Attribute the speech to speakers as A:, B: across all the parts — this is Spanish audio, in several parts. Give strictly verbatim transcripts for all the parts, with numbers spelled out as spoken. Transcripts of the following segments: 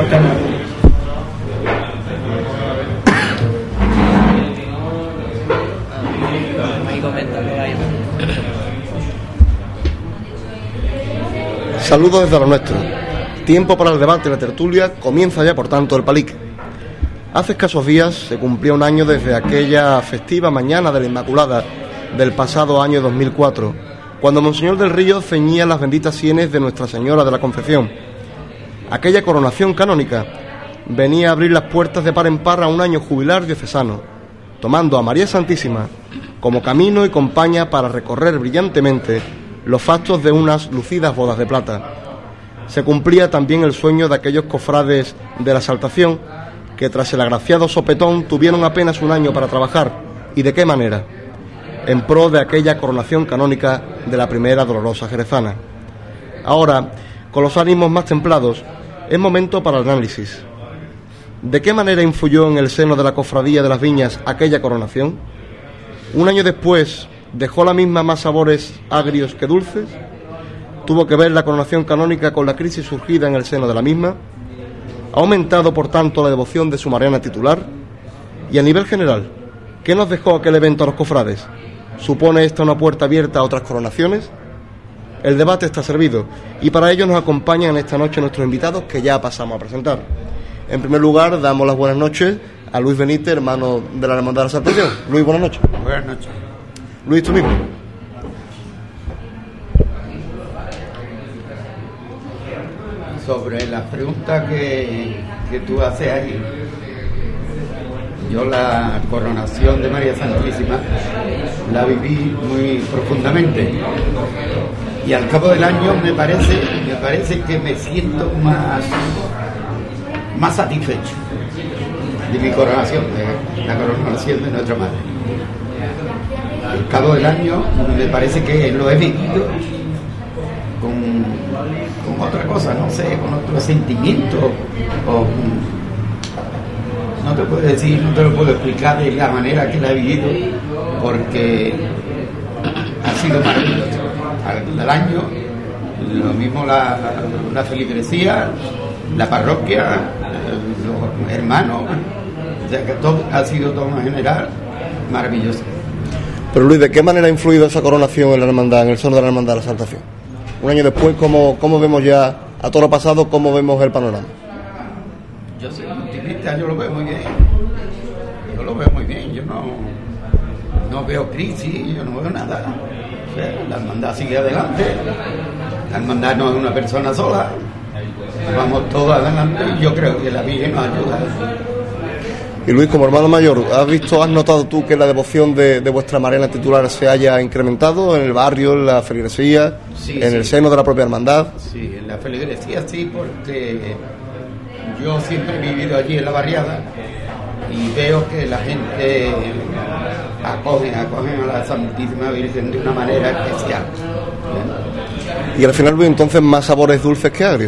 A: Saludos desde lo nuestro. Tiempo para el debate y la tertulia. Comienza ya, por tanto, el palique. Hace escasos días se cumplía un año desde aquella festiva mañana de la Inmaculada del pasado año dos mil cuatro, cuando Monseñor del Río ceñía las benditas sienes de Nuestra Señora de la Concepción. Aquella coronación canónica venía a abrir las puertas de par en par a un año jubilar diocesano, tomando a María Santísima como camino y compañía para recorrer brillantemente los fastos de unas lucidas bodas de plata. Se cumplía también el sueño de aquellos cofrades de la Exaltación que tras el agraciado sopetón tuvieron apenas un año para trabajar, y de qué manera, en pro de aquella coronación canónica de la primera dolorosa jerezana. Ahora, con los ánimos más templados, es momento para el análisis. ¿De qué manera influyó en el seno de la Cofradía de las Viñas aquella coronación? Un año después, ¿dejó la misma más sabores agrios que dulces? ¿Tuvo que ver la coronación canónica con la crisis surgida en el seno de la misma? ¿Ha aumentado, por tanto, la devoción de su Mariana titular? Y a nivel general, ¿qué nos dejó aquel evento a los cofrades? ¿Supone esta una puerta abierta a otras coronaciones? El debate está servido, y para ello nos acompañan esta noche nuestros invitados, que ya pasamos a presentar. En primer lugar, damos las buenas noches a Luis Benítez, hermano de la Hermandad de la Saltación. Luis, buenas noches.
B: Buenas noches.
A: Luis, tú mismo.
B: Sobre la pregunta que, que tú haces ahí, yo la coronación de María Santísima la viví muy profundamente, y al cabo del año me parece, me parece que me siento más, más satisfecho de mi coronación, de la coronación de nuestra Madre. Al cabo del año me parece que lo he vivido con, con otra cosa, no sé, con otro sentimiento, o no te puedo decir, no te lo puedo explicar de la manera que la he vivido, porque ha sido maravilloso. Al, al año, lo mismo la, la feligresía, la parroquia, los hermanos, o sea que todo ha sido todo en general maravilloso.
A: Pero Luis, ¿de qué manera ha influido esa coronación en la hermandad, en el seno de la Hermandad de la Exaltación? Un año después, ¿cómo, cómo vemos ya, a todo lo pasado, cómo vemos el panorama?
B: Yo soy optimista, yo lo veo muy bien. Yo lo veo muy bien, yo no, no veo crisis, yo no veo nada. O sea, la hermandad sigue adelante, la hermandad no es una persona sola, vamos todos adelante, y yo creo que la Virgen nos ayuda.
A: Y Luis, como hermano mayor, ¿has visto, has notado tú que la devoción de, de vuestra Mariana titular se haya incrementado en el barrio, en la feligresía, sí, en sí. el seno de la propia hermandad?
B: Sí, en la feligresía sí, porque yo siempre he vivido allí en la barriada y veo que la gente acoge, acoge a la Santísima Virgen de una manera especial. ¿Bien?
A: Y al final, Luis, entonces, ¿más sabores dulces que agrios?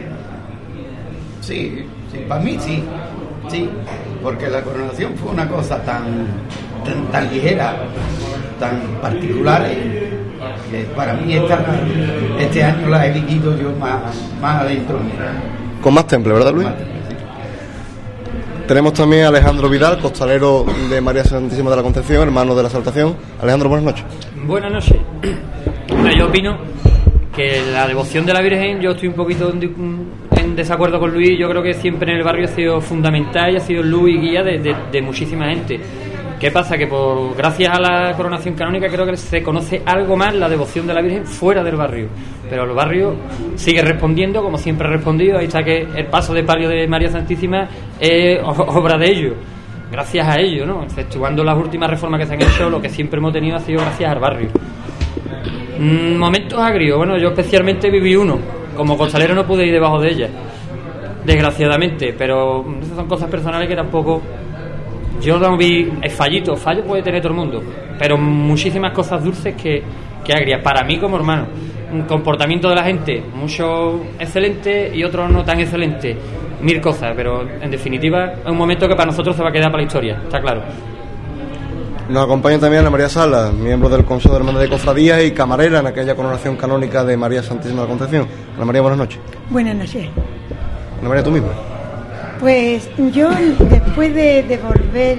B: Sí, sí, para mí sí, sí. Porque la coronación fue una cosa tan, tan, tan ligera, tan particular, que para mí esta, este año la he vivido yo más, más adentro.
A: Con más temple, ¿verdad, Luis? Temple, sí. Tenemos también a Alejandro Vidal, costalero de María Santísima de la Concepción, hermano de la Exaltación. Alejandro, buenas noches.
C: Buenas noches. Bueno, yo opino que la devoción de la Virgen, yo estoy un poquito en desacuerdo con Luis. Yo creo que siempre en el barrio ha sido fundamental y ha sido luz y guía de, de, de muchísima gente. ¿Qué pasa? Que por gracias a la coronación canónica creo que se conoce algo más la devoción de la Virgen fuera del barrio, pero el barrio sigue respondiendo como siempre ha respondido. Ahí está que el paso de palio de María Santísima es obra de ellos, gracias a ellos, ¿no? Exceptuando las últimas reformas que se han hecho, lo que siempre hemos tenido ha sido gracias al barrio. Mm, momentos agrios, bueno, yo especialmente viví uno, como costalero no pude ir debajo de ella, desgraciadamente, pero esas son cosas personales que tampoco yo no vi. El fallito, fallo puede tener todo el mundo, pero muchísimas cosas dulces que, que agrias, para mí como hermano. Un comportamiento de la gente, mucho excelente y otros no tan excelente, mil cosas, pero en definitiva es un momento que para nosotros se va a quedar para la historia, está claro.
A: Nos acompaña también Ana María Sala, miembro del Consejo de Hermandad de Cofradías y camarera en aquella coronación canónica de María Santísima de la Concepción. Ana María, buenas noches.
D: Buenas noches.
A: Ana María, tú misma.
D: Pues yo, después de, de volver,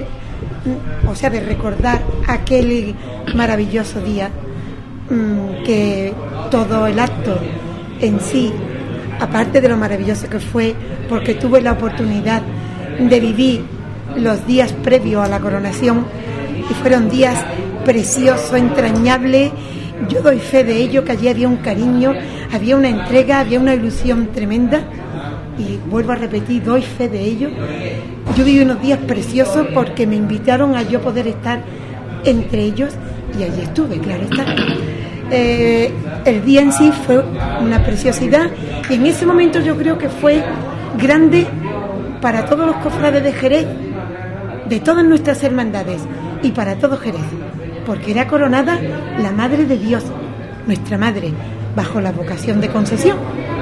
D: o sea, de recordar aquel maravilloso día, mmm, que todo el acto en sí, aparte de lo maravilloso que fue, porque tuve la oportunidad de vivir los días previos a la coronación, y fueron días preciosos, entrañables. Yo doy fe de ello, que allí había un cariño, había una entrega, había una ilusión tremenda, y vuelvo a repetir, doy fe de ello. Yo viví unos días preciosos porque me invitaron a yo poder estar entre ellos, y allí estuve, claro está. Eh, el día en sí fue una preciosidad, y en ese momento yo creo que fue grande para todos los cofrades de Jerez, de todas nuestras hermandades, y para todo Jerez, porque era coronada la Madre de Dios, nuestra Madre, bajo la vocación de Concesión,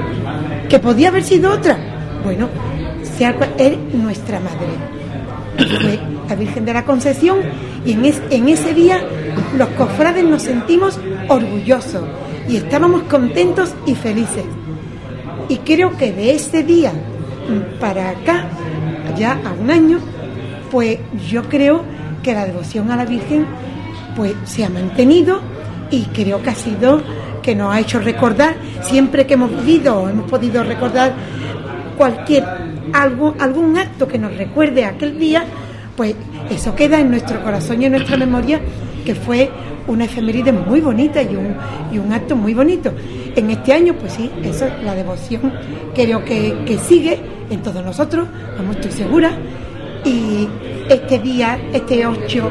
D: que podía haber sido otra. Bueno, sea es nuestra Madre, fue la Virgen de la Concesión, y en, es, en ese día los cofrades nos sentimos orgullosos y estábamos contentos y felices. Y creo que de ese día para acá, ya a un año, pues yo creo que la devoción a la Virgen pues se ha mantenido, y creo que ha sido, que nos ha hecho recordar, siempre que hemos vivido o hemos podido recordar cualquier algo, algún acto que nos recuerde aquel día, pues eso queda en nuestro corazón y en nuestra memoria, que fue una efeméride muy bonita y un, y un acto muy bonito. En este año, pues sí, eso, la devoción creo que, que sigue en todos nosotros, como estoy segura, y este día, este ocho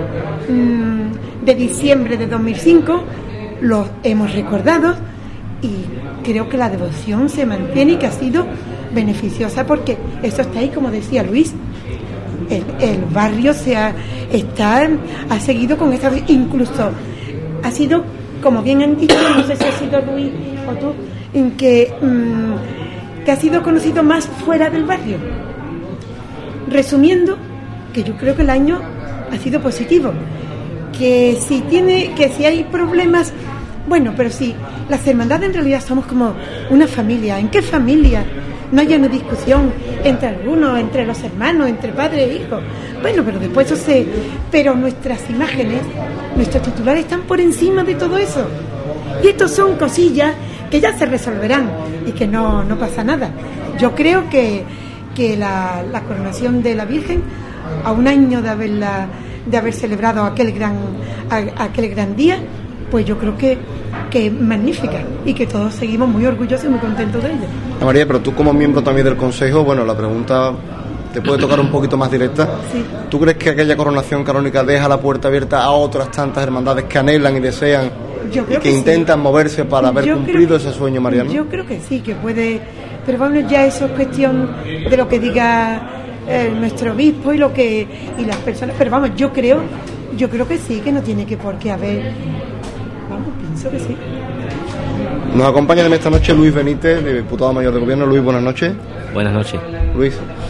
D: mmm, de diciembre de dos mil cinco, lo hemos recordado, y creo que la devoción se mantiene y que ha sido beneficiosa, porque eso está ahí, como decía Luis. El, el barrio se ha, está, ha seguido con esta, incluso ha sido, como bien han dicho, no sé si ha sido Luis o tú, en que, mmm, que ha sido conocido más fuera del barrio. Resumiendo, que yo creo que el año ha sido positivo, que si tiene, que si hay problemas, bueno, pero sí, las hermandades en realidad somos como una familia. ¿En qué familia no haya una discusión entre algunos, entre los hermanos, entre padres e hijos? Bueno, pero después eso se... Pero nuestras imágenes, nuestros titulares están por encima de todo eso. Y estos son cosillas que ya se resolverán y que no, no pasa nada. Yo creo que, que la, la coronación de la Virgen, a un año de haberla, de haber celebrado aquel gran, aquel gran día, pues yo creo que que es magnífica, y que todos seguimos muy orgullosos y muy contentos de ella.
A: María, pero tú como miembro también del Consejo, bueno, la pregunta te puede tocar un poquito más directa.
D: Sí.
A: ¿Tú crees que aquella coronación canónica deja la puerta abierta a otras tantas hermandades que anhelan y desean
D: yo creo
A: y que,
D: que
A: intentan
D: sí.
A: moverse para haber
D: yo
A: cumplido
D: que,
A: ese sueño mariano?
D: Yo creo que sí, que puede, pero bueno, ya eso es cuestión de lo que diga eh, nuestro obispo y lo que y las personas, pero vamos, yo creo, yo creo que sí, que no tiene que por qué haber. Vamos, pienso que sí.
A: Nos acompaña también esta noche Luis Benítez, diputado mayor de gobierno. Luis, buenas noches.
E: Buenas noches.
A: Luis.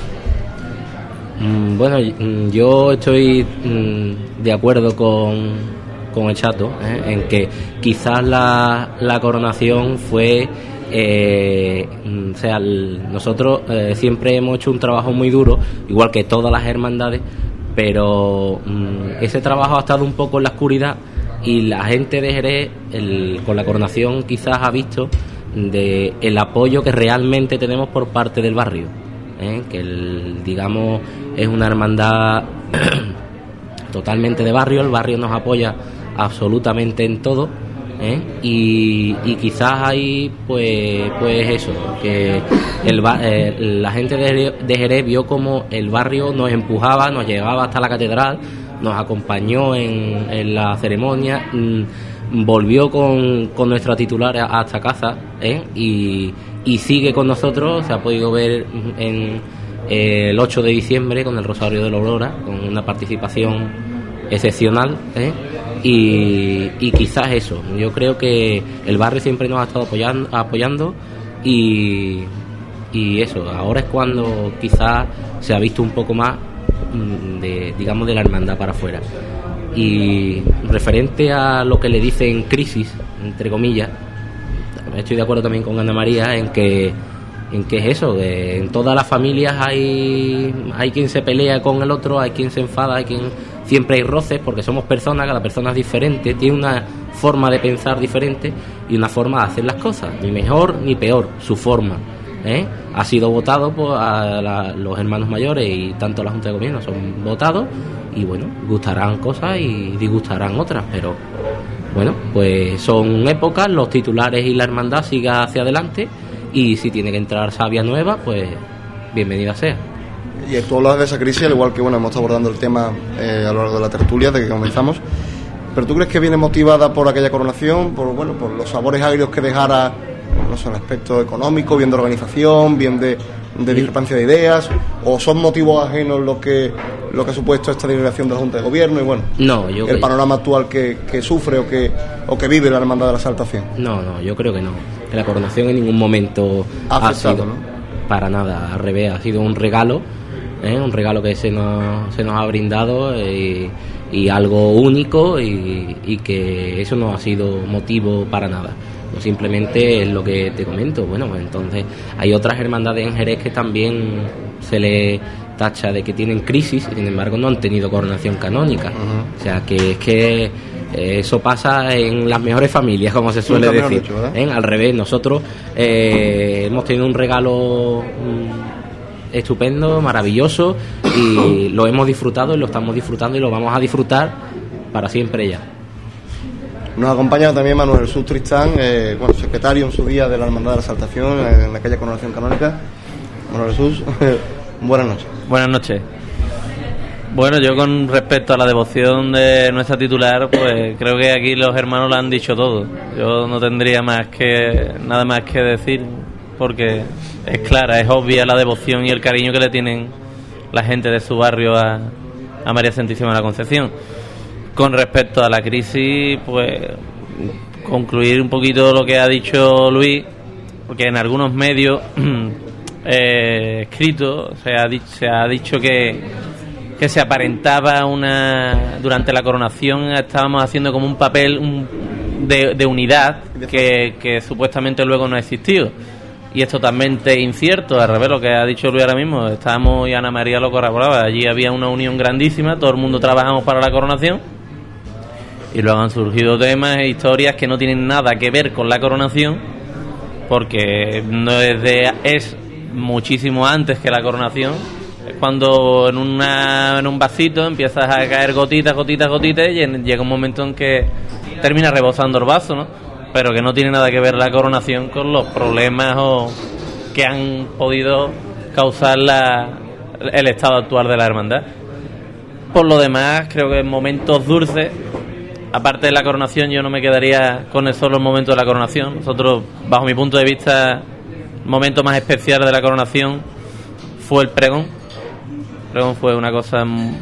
E: Mm, bueno, yo estoy mm, de acuerdo con, con el Chato, ¿eh? en que quizás la, la coronación fue... Eh, o sea, el, nosotros eh, siempre hemos hecho un trabajo muy duro, igual que todas las hermandades, pero mm, ese trabajo ha estado un poco en la oscuridad, y la gente de Jerez el, con la coronación quizás ha visto de el apoyo que realmente tenemos por parte del barrio, ¿eh? que el, digamos es una hermandad totalmente de barrio, el barrio nos apoya absolutamente en todo, ¿eh? y, y quizás ahí pues pues eso, que el, eh, la gente de Jerez, de Jerez vio como el barrio nos empujaba, nos llegaba hasta la catedral, nos acompañó en, en la ceremonia, mmm, volvió con, con nuestra titular hasta casa, ¿eh? y, y sigue con nosotros. Se ha podido ver en eh, el ocho de diciembre con el Rosario de la Aurora, con una participación excepcional, ¿eh? y, y quizás eso, yo creo que el barrio siempre nos ha estado apoyando, apoyando y, y eso, ahora es cuando quizás se ha visto un poco más de, digamos, de la hermandad para afuera. Y referente a lo que le dicen crisis, entre comillas, estoy de acuerdo también con Ana María en que en qué es eso, de, en todas las familias hay hay quien se pelea con el otro, hay quien se enfada, hay quien siempre hay roces, porque somos personas, cada persona es diferente, tiene una forma de pensar diferente y una forma de hacer las cosas, ni mejor ni peor, su forma, ¿eh? Ha sido votado por a la, los hermanos mayores y tanto la Junta de Gobierno son votados y bueno, gustarán cosas y disgustarán otras, pero bueno, pues son épocas, los titulares y la hermandad siga hacia adelante. Y si tiene que entrar savia nueva, pues bienvenida sea.
A: Y tú hablas de esa crisis, al igual que bueno, hemos estado abordando el tema eh, a lo largo de la tertulia, de que comenzamos. ¿Pero tú crees que viene motivada por aquella coronación, por bueno, por los sabores agrios que dejara, no sé, el aspecto económico, bien de organización, bien de, de discrepancia de ideas, o son motivos ajenos lo que lo que ha supuesto esta delegación de la Junta de Gobierno y bueno,
E: no, yo
A: el panorama actual que, que sufre o que o que vive la Hermandad de la Exaltación?
E: No, no, yo creo que no. Que la coronación en ningún momento
A: ha,
E: ha
A: afectado,
E: sido,
A: ¿no?
E: Para nada, al revés, ha sido un regalo, ¿eh? Un regalo que se nos se nos ha brindado y, y algo único y, y que eso no ha sido motivo para nada. No, simplemente es lo que te comento. Bueno, pues entonces hay otras hermandades en Jerez que también se le tacha de que tienen crisis y sin embargo no han tenido coronación canónica. Uh-huh. O sea que es que eso pasa en las mejores familias, como se suele decir. Dicho, ¿eh? Al revés, nosotros eh, hemos tenido un regalo mm, estupendo, maravilloso y lo hemos disfrutado y lo estamos disfrutando y lo vamos a disfrutar para siempre ya.
A: Nos acompaña también Manuel Jesús Tristán, eh, bueno, secretario en su día de la Hermandad de la Exaltación en aquella coronación canónica. Manuel Jesús, buenas noches.
F: Buenas noches. Bueno, yo con respecto a la devoción de nuestra titular, pues creo que aquí los hermanos lo han dicho todo. Yo no tendría más que nada más que decir, porque es clara, es obvia la devoción y el cariño que le tienen la gente de su barrio a, a María Santísima de la Concepción. Con respecto a la crisis, pues concluir un poquito lo que ha dicho Luis, porque en algunos medios eh, escritos se ha, di- se ha dicho que que se aparentaba una durante la coronación estábamos haciendo como un papel un, de, de unidad que, que supuestamente luego no ha existido, y es totalmente incierto. Al revés, lo que ha dicho Luis ahora mismo, estábamos y Ana María lo corroboraba, allí había una unión grandísima, todo el mundo trabajamos para la coronación y luego han surgido temas e historias que no tienen nada que ver con la coronación, porque no es de es muchísimo antes que la coronación. Cuando en una en un vasito empiezas a caer gotitas, gotitas, gotitas y en, llega un momento en que termina rebosando el vaso, ¿no? Pero que no tiene nada que ver la coronación con los problemas o que han podido causar la, el estado actual de la hermandad. Por lo demás, creo que en momentos dulces, aparte de la coronación, yo no me quedaría con el solo momento de la coronación. Nosotros, bajo mi punto de vista, el momento más especial de la coronación fue el pregón. Fue una cosa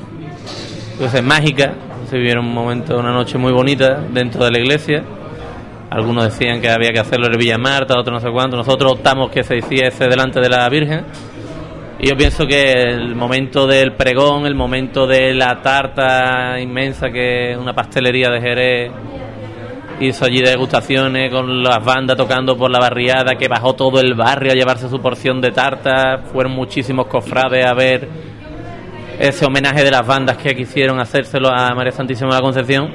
F: pues, mágica. Se vivieron un momento, una noche muy bonita dentro de la iglesia. Algunos decían que había que hacerlo en Villa Marta, otros no sé cuánto. Nosotros optamos que se hiciese delante de la Virgen. Y yo pienso que el momento del pregón, el momento de la tarta inmensa que una pastelería de Jerez hizo allí de degustaciones con las bandas tocando por la barriada, que bajó todo el barrio a llevarse su porción de tarta. Fueron muchísimos cofrades a ver ese homenaje de las bandas que quisieron hacérselo a María Santísima de la Concepción.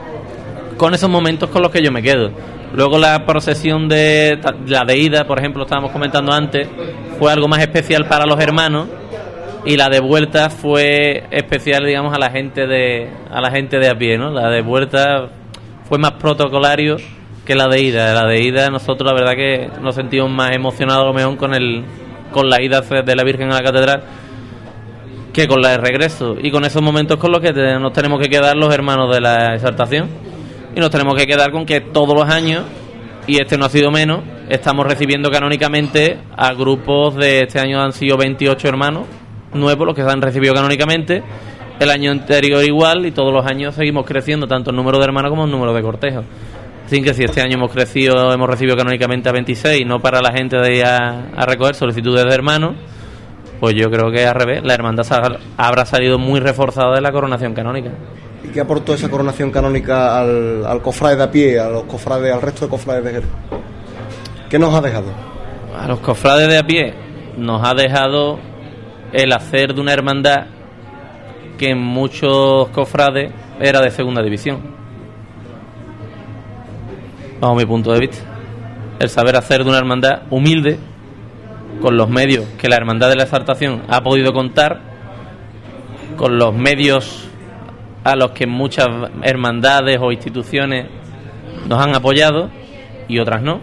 F: Con esos momentos con los que yo me quedo. Luego la procesión de la de ida, por ejemplo, estábamos comentando antes, fue algo más especial para los hermanos, y la de vuelta fue especial, digamos, a la gente de a la gente de a pie, ¿no? La de vuelta fue más protocolario que la de ida. La de ida nosotros la verdad que nos sentimos más emocionados a lo mejor con el con la ida de la Virgen a la catedral que con la de regreso, y con esos momentos con los que te, nos tenemos que quedar los hermanos de la Exaltación, y nos tenemos que quedar con que todos los años, y este no ha sido menos, estamos recibiendo canónicamente a grupos de este año. Han sido veintiocho hermanos nuevos los que se han recibido canónicamente, el año anterior igual, y todos los años seguimos creciendo tanto el número de hermanos como el número de cortejos. Así que si este año hemos crecido, hemos recibido canónicamente a veintiséis, no para la gente de ir a, a recoger solicitudes de hermanos, pues yo creo que al revés, la hermandad habrá salido muy reforzada de la coronación canónica.
A: ¿Y qué aportó esa coronación canónica al, al cofrade de a pie, a los cofrades, al resto de cofrades de Jerez? ¿Qué nos ha dejado?
F: a los cofrades de a pie nos ha dejado el hacer de una hermandad que en muchos cofrades era de segunda división, bajo mi punto de vista. El saber hacer de una hermandad humilde, con los medios que la Hermandad de la Exaltación ha podido contar, con los medios a los que muchas hermandades o instituciones nos han apoyado y otras no.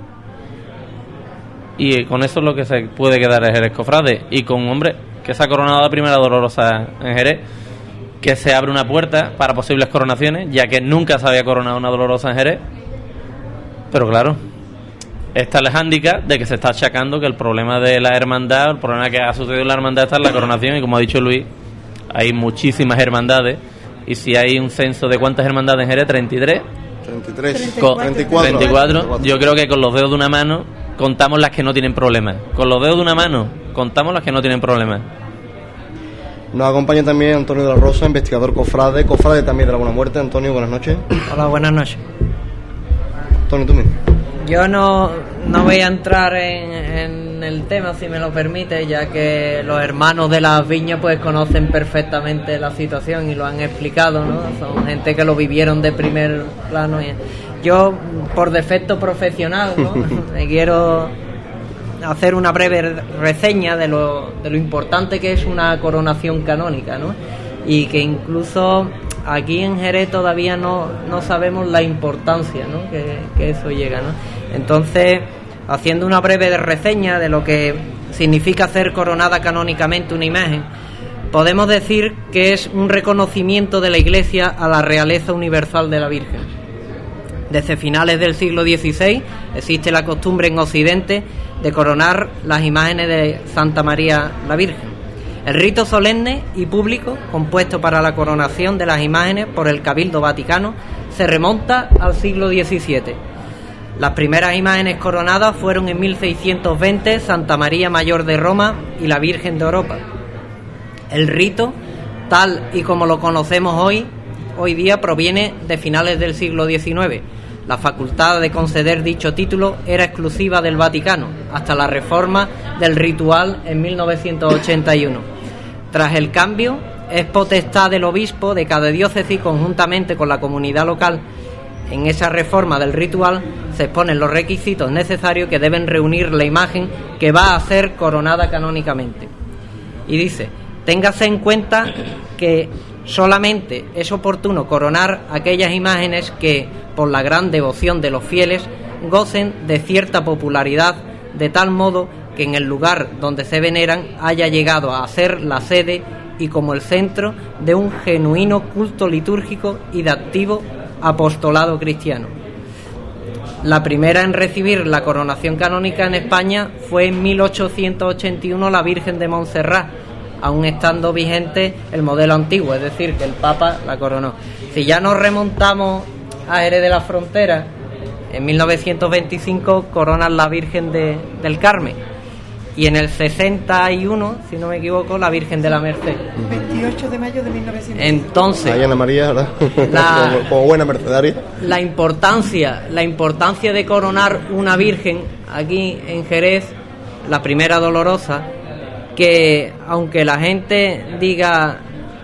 F: Y con eso es lo que se puede quedar en Jerez Cofrade. Y con, hombre, que se ha coronado la primera dolorosa en Jerez, que se abre una puerta para posibles coronaciones, ya que nunca se había coronado una dolorosa en Jerez. Pero claro, está el hándicap de que se está achacando que el problema de la hermandad, el problema que ha sucedido en la hermandad está en la coronación, y como ha dicho Luis, hay muchísimas hermandades, y si hay un censo de cuántas hermandades en Jerez, treinta y tres,
A: treinta y tres,
F: con,
A: treinta y cuatro,
F: treinta y cuatro, yo creo que con los dedos de una mano contamos las que no tienen problemas. Con los dedos de una mano contamos las que no tienen problemas.
A: Nos acompaña también Antonio de la Rosa, investigador cofrade, cofrade también de la Buena Muerte. Antonio, buenas noches.
G: Hola, buenas noches.
A: Antonio, tú mismo.
G: Yo no, no voy a entrar en, en el tema, si me lo permite, ya que los hermanos de las viñas pues conocen perfectamente la situación y lo han explicado, ¿no? Son gente que lo vivieron de primer plano. Y yo, por defecto profesional, ¿no? me quiero hacer una breve reseña de lo, de lo importante que es una coronación canónica, ¿no? Y que incluso aquí en Jerez todavía no, no sabemos la importancia, ¿no? que, que eso llega, ¿no? Entonces, haciendo una breve reseña de lo que significa hacer coronada canónicamente una imagen, podemos decir que es un reconocimiento de la Iglesia a la realeza universal de la Virgen. Desde finales del siglo dieciséis existe la costumbre en Occidente de coronar las imágenes de Santa María la Virgen. El rito solemne y público compuesto para la coronación de las imágenes por el Cabildo Vaticano se remonta al siglo diecisiete. Las primeras imágenes coronadas fueron en mil seiscientos veinte Santa María Mayor de Roma y la Virgen de Europa. El rito, tal y como lo conocemos hoy, hoy día proviene de finales del siglo diecinueve. La facultad de conceder dicho título era exclusiva del Vaticano, hasta la reforma del ritual en mil novecientos ochenta y uno. Tras el cambio, es potestad del obispo de cada diócesis conjuntamente con la comunidad local. En esa reforma del ritual se exponen los requisitos necesarios que deben reunir la imagen que va a ser coronada canónicamente. Y dice: téngase en cuenta que solamente es oportuno coronar aquellas imágenes que, por la gran devoción de los fieles, gocen de cierta popularidad, de tal modo que en el lugar donde se veneran haya llegado a ser la sede y como el centro de un genuino culto litúrgico y de activo apostolado cristiano. La primera en recibir la coronación canónica en España fue en mil ochocientos ochenta y uno la Virgen de Montserrat, aún estando vigente el modelo antiguo, es decir, que el Papa la coronó. Si ya nos remontamos a Jerez de la Frontera, en mil novecientos veinticinco coronan la Virgen de, del Carmen, y en el sesenta y uno, si no me equivoco, la Virgen de la Merced.
D: veintiocho de mayo de mil novecientos.
G: Entonces,
A: ahí Ana María, ¿verdad?
G: La,
A: como, como buena mercedaria.
G: La importancia, la importancia de coronar una Virgen aquí en Jerez, la primera dolorosa, que aunque la gente diga,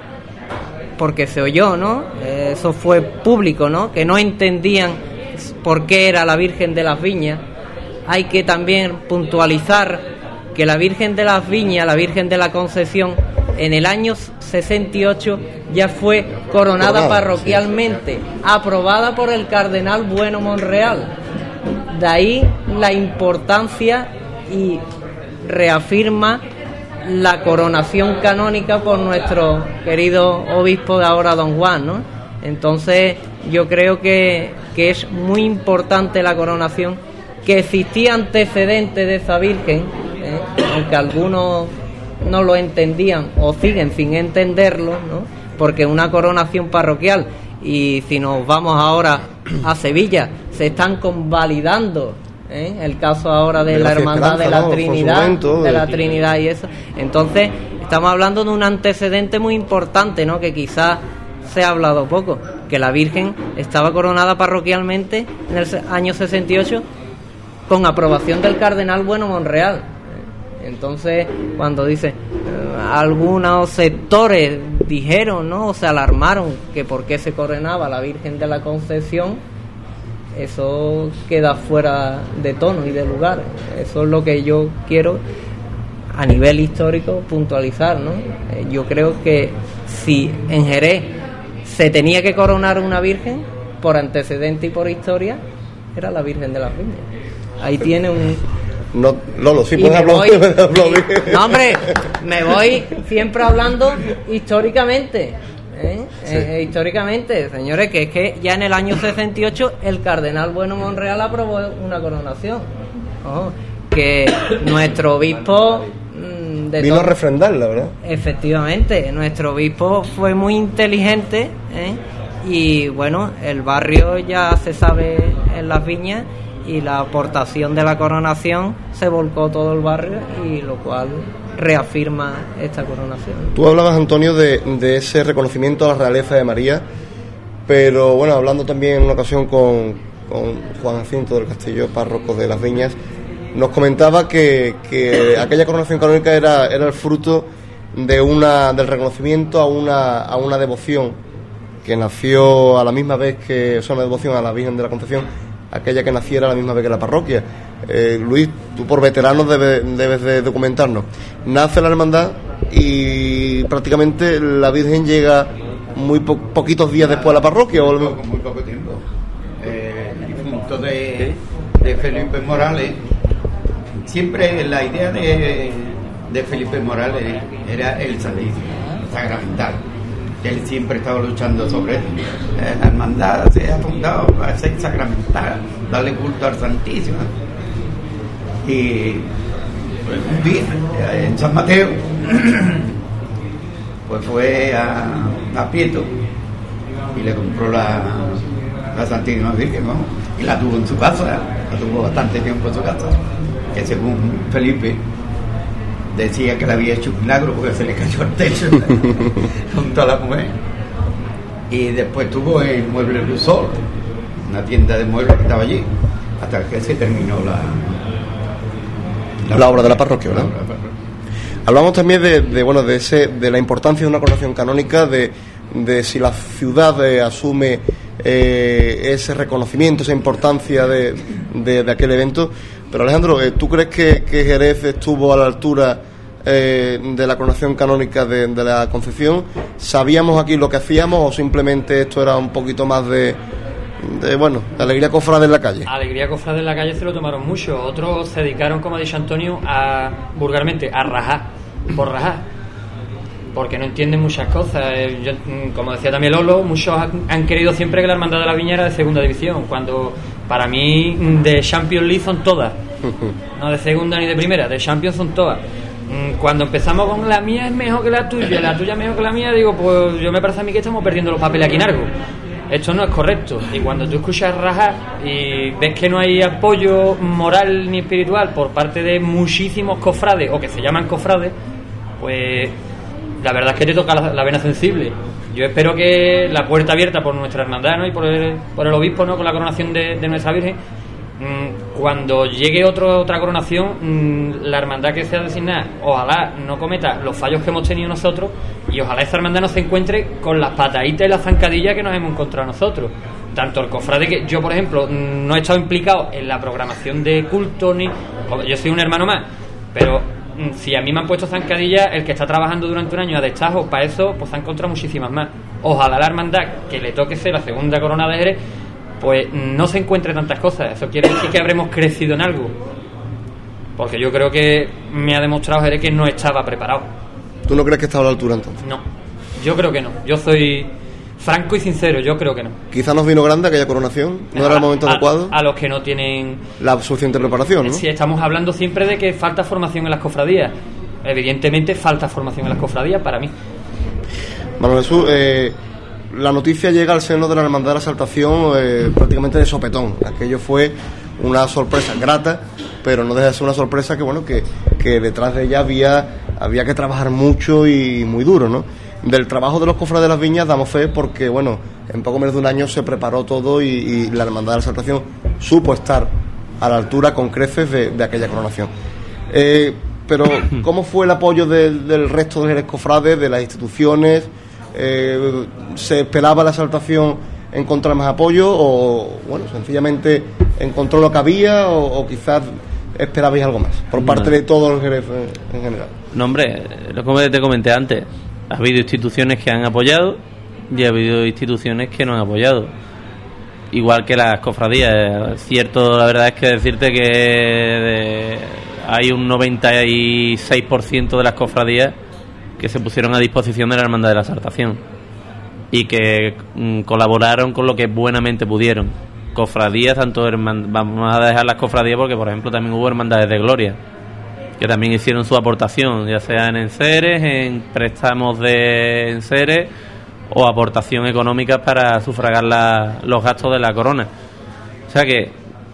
G: porque se oyó, ¿no? Eso fue público, ¿no? Que no entendían por qué era la Virgen de las Viñas. Hay que también puntualizar que la Virgen de las Viñas, la Virgen de la Concepción, en el año sesenta y ocho ya fue coronada
A: Coronada,
G: parroquialmente, sí, sí. aprobada por el cardenal Bueno Monreal. De ahí la importancia y reafirma la coronación canónica por nuestro querido obispo de ahora, don Juan, ¿no? Entonces yo creo que, que es muy importante la coronación, que existía antecedentes de esa Virgen, ¿eh? aunque algunos no lo entendían o siguen sin entenderlo, ¿no? Porque una coronación parroquial, y si nos vamos ahora a Sevilla, se están convalidando, ¿eh? el caso ahora de, de la, la hermandad de la ¿no? Trinidad, momento, de la de... Trinidad y eso. Entonces estamos hablando de un antecedente muy importante, ¿no? Que quizás se ha hablado poco, que la Virgen estaba coronada parroquialmente en el año sesenta y ocho con aprobación del cardenal Bueno Monreal. Entonces, cuando dice, eh, algunos sectores dijeron, ¿no?, o se alarmaron que por qué se coronaba la Virgen de la Concepción, eso queda fuera de tono y de lugar. Eso es lo que yo quiero a nivel histórico puntualizar, ¿no? Eh, yo creo que si en Jerez se tenía que coronar una Virgen, por antecedente y por historia, era la Virgen de las Viñas. Ahí tiene un...
A: No, Lolo, sí
G: Y
A: puedes
G: me
A: hablar.
G: voy- y- no, hombre, me voy siempre hablando históricamente. ¿eh?
A: Sí.
G: Eh, históricamente, señores, que es que ya en el año sesenta y ocho el cardenal Bueno Monreal aprobó una coronación. Ojo, que nuestro obispo mm, de
A: Vino a
G: todo-
A: refrendarla, ¿verdad?
G: Efectivamente, nuestro obispo fue muy inteligente, ¿eh? Y bueno, el barrio ya se sabe en Las Viñas, y la aportación de la coronación se volcó todo el barrio, y lo cual reafirma esta coronación.
A: Tú hablabas, Antonio, de, de ese reconocimiento a la realeza de María, pero bueno, hablando también en una ocasión con, con Juan Jacinto del Castillo, párroco de Las Viñas, nos comentaba que, que aquella coronación canónica era, era el fruto de una del reconocimiento a una, a una devoción que nació a la misma vez que, o sea, una devoción a la Virgen de la Concepción, aquella que naciera a la misma vez que la parroquia. Eh, Luis, tú por veterano debes, debes de documentarnos. Nace la hermandad y prácticamente la Virgen llega muy po- poquitos días después a la parroquia.
B: Muy
A: ¿O?
B: poco, muy poco tiempo. Eh, el difunto de, de Felipe Morales, siempre la idea de, de Felipe Morales era el Santísimo, el sacramental. Él siempre estaba luchando sobre eso. Eh, la hermandad se ha fundado para ser sacramental, darle culto al Santísimo. Y pues, un día, eh, en San Mateo, pues fue a, a Prieto y le compró la, la Santísima Virgen, ¿no? Y la tuvo en su casa, la tuvo bastante tiempo en su casa, que según Felipe decía que le había hecho un milagro porque se le cayó al techo junto a la mujer. Y después tuvo el Mueble Lusol, una tienda de muebles que estaba allí, hasta que se terminó la,
A: La obra de la parroquia, ¿verdad?
B: la obra de la parroquia.
A: Hablamos también de, de bueno de ese de la importancia de una coronación canónica, de, de si la ciudad eh, asume eh, ese reconocimiento, esa importancia de, de, de aquel evento. Pero Alejandro, eh, ¿tú crees que, que Jerez estuvo a la altura eh, de la coronación canónica de, de la Concepción? ¿Sabíamos aquí lo que hacíamos o simplemente esto era un poquito más de, de bueno, de alegría cofrade en la calle?
C: Alegría cofrade en la calle se lo tomaron mucho. Otros se dedicaron, como ha dicho Antonio, a vulgarmente a rajar, por rajar, porque no entienden muchas cosas. Eh, yo, mm, como decía también Lolo, muchos han, han querido siempre que la Hermandad de la Viña era de segunda división, cuando para mí mm, de Champions League son todas, no de segunda ni de primera, de Champions son todas. Mm, Cuando empezamos con la mía es mejor que la tuya, la tuya es mejor que la mía, digo, pues yo me parece a mí que estamos perdiendo los papeles aquí en algo. Esto no es correcto. Y cuando tú escuchas rajar y ves que no hay apoyo moral ni espiritual por parte de muchísimos cofrades, o que se llaman cofrades, pues la verdad es que te toca la, la vena sensible. Yo espero que la puerta abierta por nuestra hermandad, ¿no?, y por el, por el obispo, ¿no?, con la coronación de, de nuestra Virgen, mmm, cuando llegue otro, otra coronación, mmm, la hermandad que sea designada, ojalá no cometa los fallos que hemos tenido nosotros, y ojalá esa hermandad no se encuentre con las pataditas y las zancadillas que nos hemos encontrado nosotros. Tanto el cofrade, que yo por ejemplo no he estado implicado en la programación de culto, ni yo soy un hermano más, pero mm, si a mí me han puesto zancadillas, el que está trabajando durante un año a destajo para eso, pues ha encontrado muchísimas más. Ojalá la hermandad que le toque ser la segunda corona de Jerez, pues no se encuentre tantas cosas. Eso quiere decir que habremos crecido en algo, porque yo creo que me ha demostrado Jerez que no estaba preparado.
A: ¿Tú no crees que estaba a la altura entonces?
C: No, yo creo que no. Yo soy franco y sincero, yo creo que no.
A: Quizá nos vino grande aquella coronación, no era el momento
C: A-
A: adecuado,
C: A los que no tienen...
A: la suficiente preparación, ¿no?
C: Si estamos hablando siempre de que falta formación en las cofradías. Evidentemente falta formación en las cofradías para mí.
A: Manuel Jesús, eh, la noticia llega al seno de la Hermandad de la Exaltación eh, prácticamente de sopetón. Aquello fue una sorpresa grata, pero no deja de ser una sorpresa que bueno que, que detrás de ella había, había que trabajar mucho y muy duro, ¿no? Del trabajo de los cofrades de las Viñas damos fe porque bueno, en poco menos de un año se preparó todo y, y la Hermandad de la Exaltación supo estar a la altura con creces de, de aquella coronación. Eh, pero, ¿cómo fue el apoyo del, del resto de los cofrades, de las instituciones? Eh, ¿Se esperaba la exaltación encontrar más apoyo o, bueno, sencillamente encontró lo que había o, o quizás esperabais algo más por parte no. de todos los jerezos en, en general?
F: No, hombre, lo que te comenté antes, ha habido instituciones que han apoyado y ha habido instituciones que no han apoyado, igual que las cofradías. Cierto, la verdad es que decirte que de, hay un noventa y seis por ciento de las cofradías que se pusieron a disposición de la Hermandad de la Exaltación y que mm, colaboraron con lo que buenamente pudieron. Cofradías, tanto hermand- vamos a dejar las cofradías porque, por ejemplo, también hubo hermandades de gloria que también hicieron su aportación, ya sea en enseres, en préstamos de enseres o aportación económica para sufragar la, los gastos de la corona. O sea que,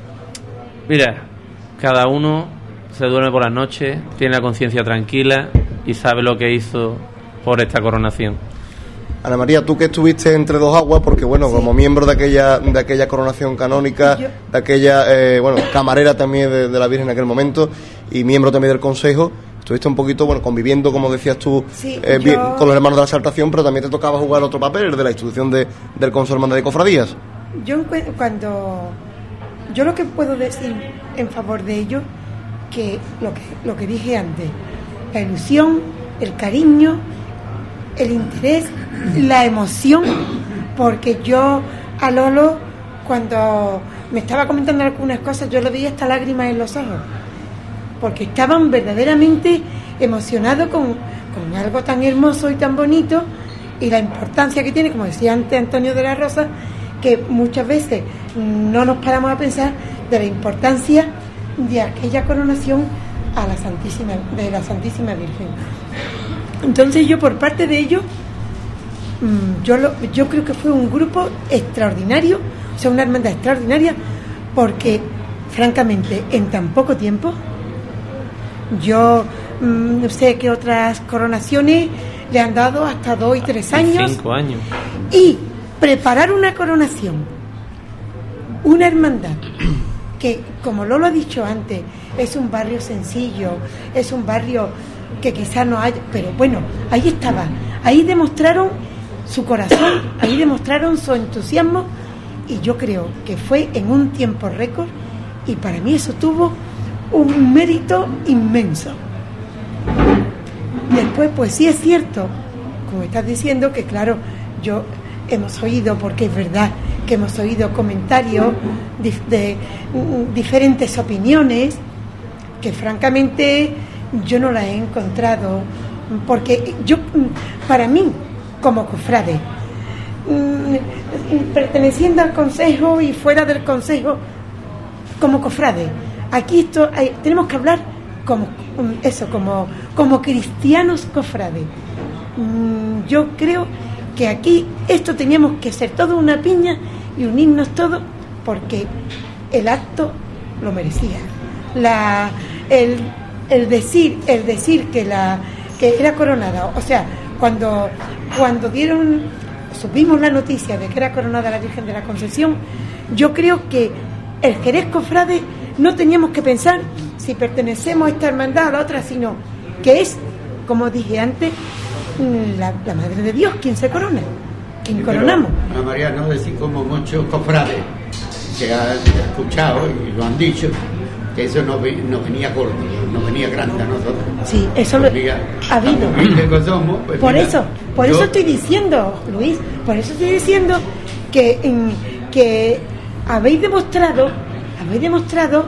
F: mira, cada uno se duerme por las noches, tiene la conciencia tranquila y sabe lo que hizo por esta coronación.
A: Ana María, tú que estuviste entre dos aguas, porque bueno, sí. como miembro de aquella de aquella coronación canónica, Yo. de aquella, eh, bueno, camarera también de, de la Virgen en aquel momento y miembro también del Consejo, estuviste un poquito, bueno, conviviendo, como decías tú,
D: sí,
A: eh,
D: yo...
A: bien, con los hermanos de la Exaltación, pero también te tocaba jugar otro papel, el de la institución de, del Consejo de Hermandad de Cofradías.
D: Yo cuando yo lo que puedo decir en favor de ello, que lo que lo que dije antes, la ilusión, el cariño, el interés, la emoción, porque yo a Lolo, cuando me estaba comentando algunas cosas, yo le veía hasta lágrimas en los ojos, porque estaban verdaderamente emocionados con, con algo tan hermoso y tan bonito, y la importancia que tiene, como decía antes Antonio de la Rosa, que muchas veces no nos paramos a pensar de la importancia de aquella coronación a la Santísima, de la Santísima Virgen. Entonces yo, por parte de ellos, yo, lo, yo creo que fue un grupo extraordinario, o sea, una hermandad extraordinaria, porque francamente en tan poco tiempo, yo no sé qué otras coronaciones le han dado hasta dos y tres años,
F: cinco años,
D: y preparar una coronación, una hermandad que, como Lolo ha dicho antes, es un barrio sencillo, es un barrio que quizás no haya, pero bueno, ahí estaba, ahí demostraron su corazón, ahí demostraron su entusiasmo, y yo creo que fue en un tiempo récord, y para mí eso tuvo un mérito inmenso. Después, pues sí es cierto, como estás diciendo, que claro, yo hemos oído, porque es verdad que hemos oído comentarios de, de mm, diferentes opiniones que francamente yo no la he encontrado, porque yo, para mí, como cofrade, perteneciendo al Consejo y fuera del Consejo, como cofrade, aquí esto hay, tenemos que hablar como eso, como, como cristianos cofrades. Yo creo que aquí esto teníamos que ser todo una piña y unirnos todos, porque el acto lo merecía. La, el el decir el decir que la que era coronada, o sea, cuando cuando dieron supimos la noticia de que era coronada la Virgen de la Concepción, yo creo que el Jerez cofrade no teníamos que pensar si pertenecemos a esta hermandad o a la otra, sino que es, como dije antes, la, la Madre de Dios quien se corona, quien sí, coronamos.
B: Ana María, no decir como muchos cofrades que han escuchado y lo han dicho, que eso no, no venía corto, no venía grande a nosotros.
D: Sí, eso lo ha habido.
B: Somos, pues
D: por
B: mira,
D: eso, por
B: yo...
D: eso estoy diciendo, Luis, por eso estoy diciendo que, que habéis demostrado, habéis demostrado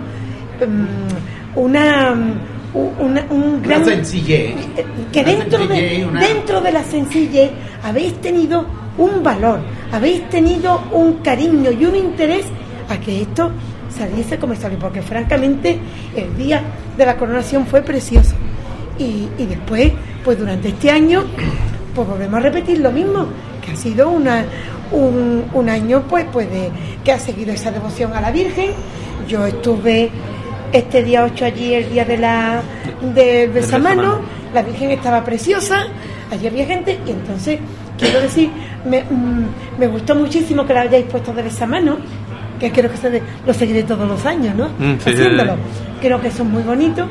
D: um, una, una un gran
B: una sencillez,
D: que
B: una
D: dentro
B: sencillez,
D: de
B: una...
D: dentro de la sencillez habéis tenido un valor, habéis tenido un cariño y un interés a que esto saliese como salió, porque francamente el día de la coronación fue precioso, y, y después, pues durante este año, pues volvemos a repetir lo mismo, que ha sido una un, un año pues pues de que ha seguido esa devoción a la Virgen. Yo estuve este día ocho allí, el día de la del besamano, la Virgen estaba preciosa, allí había gente, y entonces quiero decir, me, me gustó muchísimo que la hayáis puesto de besamano, que creo que se de, lo seguiré todos los años, ¿no?
F: Mm, sí,
D: haciéndolo.
F: sí,
D: sí. Creo que son muy bonitos.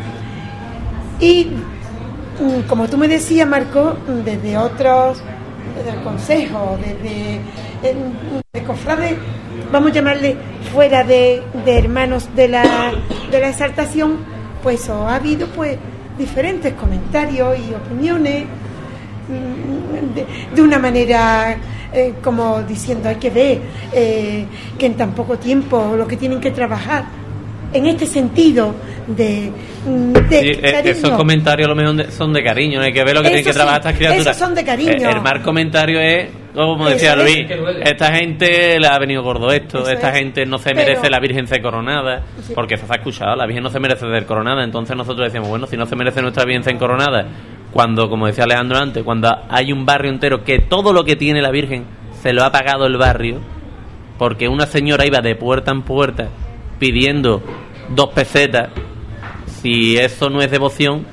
D: Y como tú me decías, Marco, desde otros, desde el consejo, desde de cofrades, vamos a llamarle fuera de, de hermanos de la, de la exaltación, pues oh, ha habido pues diferentes comentarios y opiniones de, de una manera eh, como diciendo hay que ver eh, que en tan poco tiempo lo que tienen que trabajar en este sentido de, de
F: sí, esos comentarios a lo mejor son de cariño, no hay que ver lo que tienen que
D: sí,
F: trabajar estas criaturas.
D: Esos son de cariño.
F: El, el mal comentario es, como decía
D: Eso
F: Luis,
D: es.
F: esta gente le ha venido gordo esto,
D: Eso
F: esta
D: es.
F: gente no se
D: Pero,
F: merece la Virgen ser coronada,
D: sí.
F: porque eso se ha escuchado, la Virgen no se merece ser coronada, entonces nosotros decíamos, bueno, si no se merece nuestra Virgen ser coronada, cuando, como decía Alejandro antes, cuando hay un barrio entero que todo lo que tiene la Virgen se lo ha pagado el barrio, porque una señora iba de puerta en puerta pidiendo dos pesetas, si eso no es devoción,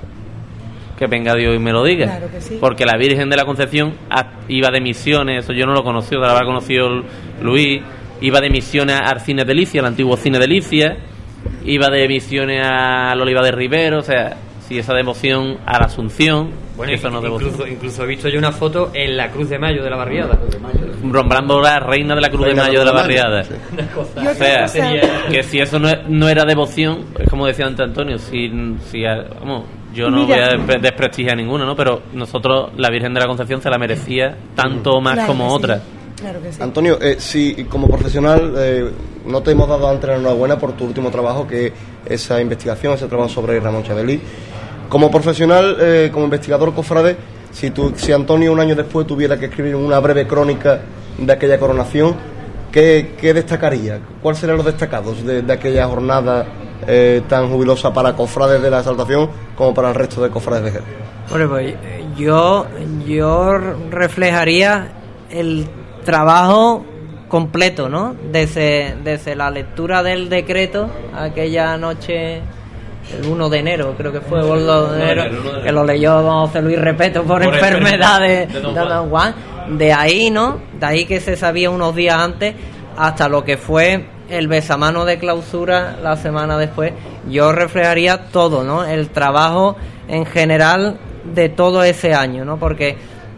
F: que venga Dios y me lo diga.
D: Claro que sí.
F: Porque la Virgen de la Concepción iba de misiones, eso yo no lo conocí, lo habrá conocido Luis, iba de misiones al Cine Delicia, el antiguo Cine Delicia, iba de misiones al Oliva de Rivero, o sea, si esa devoción a la Asunción,
C: bueno,
F: eso no es devoción.
C: Incluso, incluso he visto yo una foto en la Cruz de Mayo de la Barriada.
F: Nombrando la reina de la Cruz
A: Reina
F: de Mayo de la
A: Mayo,
F: Barriada.
A: sí.
C: Cosa,
F: O sea,
C: sería...
F: que si eso no, es, no era devoción, es como decía antes Antonio, si, si vamos, yo no
D: Mira.
F: voy a desprestigiar a ninguno, ¿no? Pero nosotros, la Virgen de la Concepción se la merecía tanto más
D: Claro
F: como
D: que
F: otra.
D: sí. Claro que sí.
A: Antonio, eh, si como profesional eh, no te hemos dado antes la enhorabuena por tu último trabajo, que es esa investigación, ese trabajo sobre Ramón Chabelí. Como profesional, eh, como investigador cofrade, si, tu, si Antonio un año después tuviera que escribir una breve crónica de aquella coronación, ¿qué, qué destacaría? ¿Cuáles serían los destacados de, de aquella jornada eh, tan jubilosa para cofrades de la Exaltación como para el resto de cofrades de Jerez?
G: Bueno, pues yo, yo reflejaría el trabajo completo, ¿no? Desde, desde la lectura del decreto, aquella noche, el uno de enero, creo que fue, el uno de enero, que lo leyó don José Luis Repeto por, por enfermedad de, de don, don Juan. De ahí, ¿no? De ahí que se sabía unos días antes hasta lo que fue el besamano de clausura la semana después. Yo reflejaría todo, ¿no? El trabajo en general de todo ese año, ¿no? Porque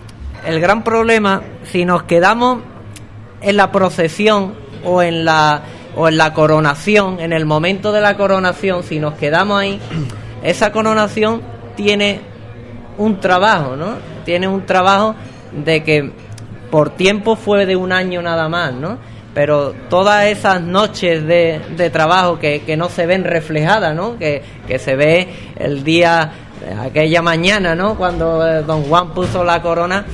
G: el gran problema, si nos quedamos en la procesión o en la o en la coronación, en el momento de la coronación, si nos quedamos ahí, esa coronación tiene un trabajo, ¿no? Tiene un trabajo de que por tiempo fue de un año nada más, ¿no? Pero todas esas noches de, de trabajo que, que no se ven reflejadas, ¿no? Que, que se ve el día, aquella mañana, ¿no? Cuando eh, don Juan puso la corona,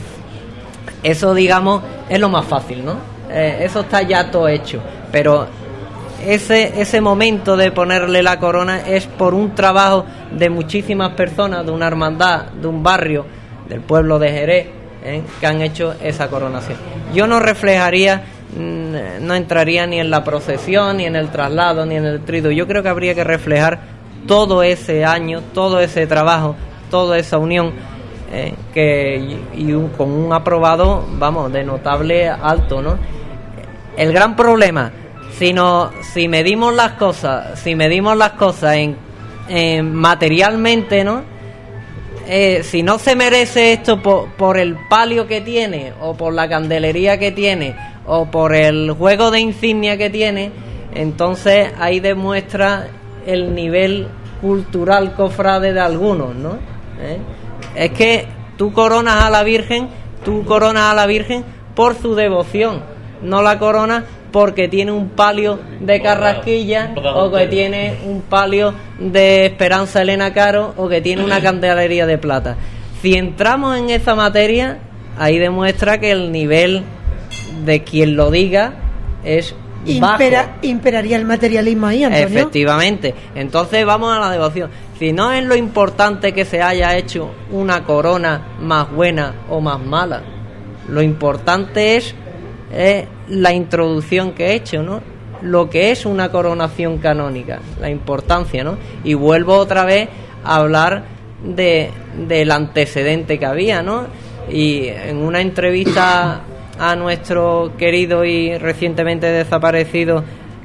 G: eso, digamos, es lo más fácil, ¿no? Eh, eso está ya todo hecho, pero ese ese momento de ponerle la corona es por un trabajo de muchísimas personas, de una hermandad, de un barrio, del pueblo de Jerez, ¿eh? Que han hecho esa coronación. Yo no reflejaría, no entraría ni en la procesión, ni en el traslado, ni en el trido. Yo creo que habría que reflejar todo ese año, todo ese trabajo, toda esa unión, eh, que y, y un, con un aprobado, vamos, de notable alto, ¿no? El gran problema, si no, si medimos las cosas, si medimos las cosas en, en materialmente, ¿no? Eh, si no se merece esto por, por el palio que tiene, o por la candelería que tiene, o por el juego de insignia que tiene, entonces ahí demuestra el nivel cultural cofrade de algunos, ¿no? ¿Eh? Es que tú coronas a la Virgen, tú coronas a la Virgen por su devoción, no la coronas porque tiene un palio de Carrasquilla, o que tiene un palio de Esperanza Elena Caro, o que tiene una candelería de plata. Si entramos en esa materia, ahí demuestra que el nivel de quien lo diga es bajo.
D: Impera, imperaría el materialismo ahí, Antonio.
G: Efectivamente. Entonces vamos a la devoción. Si no es lo importante que se haya hecho una corona más buena o más mala, lo importante es eh, la introducción que he hecho, ¿no? Lo que es una coronación canónica, la importancia, ¿no? Y vuelvo otra vez a hablar de del antecedente que había, ¿no? Y en una entrevista a nuestro querido y recientemente desaparecido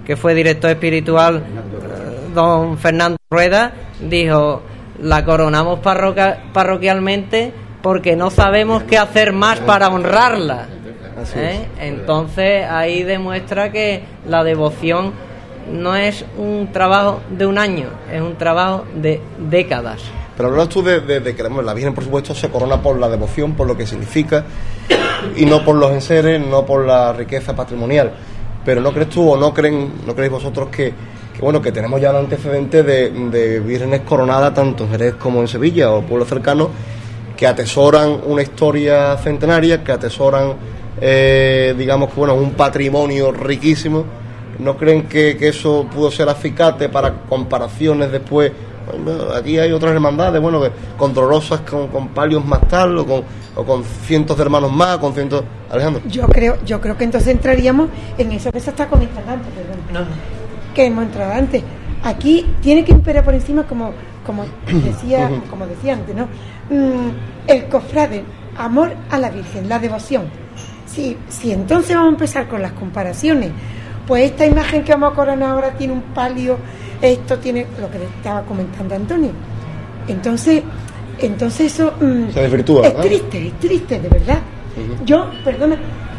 G: que fue director espiritual, don Fernando Rueda, dijo: la coronamos parroquia, parroquialmente porque no sabemos qué hacer más para honrarla. ¿Eh? Entonces ahí demuestra que la devoción no es un trabajo de un año, es un trabajo de décadas.
A: Pero hablas tú de, de, de que la Virgen, por supuesto, se corona por la devoción, por lo que significa, y no por los enseres, no por la riqueza patrimonial. Pero ¿no crees tú o no creen, no creéis vosotros que, que bueno, que tenemos ya el antecedente de, de vírgenes coronadas tanto en Jerez como en Sevilla o pueblos cercanos, que atesoran una historia centenaria, que atesoran, eh, digamos que bueno, un patrimonio riquísimo? ¿No creen que, que eso pudo ser acicate para comparaciones después? Bueno, aquí hay otras hermandades, bueno, que, con dolorosas, con, con palios más tal, o con, o con cientos de hermanos más, con cientos... Alejandro.
D: Yo creo, yo creo que entonces entraríamos en eso que se está comentando antes, perdón, no. que hemos entrado antes. Aquí tiene que imperar por encima, como, como decía, como decía antes, ¿no? Mm, el cofrade, amor a la Virgen, la devoción. Si, si entonces vamos a empezar con las comparaciones, pues esta imagen que vamos a coronar ahora tiene un palio, esto tiene lo que le estaba comentando Antonio. Entonces, entonces eso mmm,
A: se desvirtúa,
D: es triste, es triste, de verdad. Uh-huh. Yo, perdona,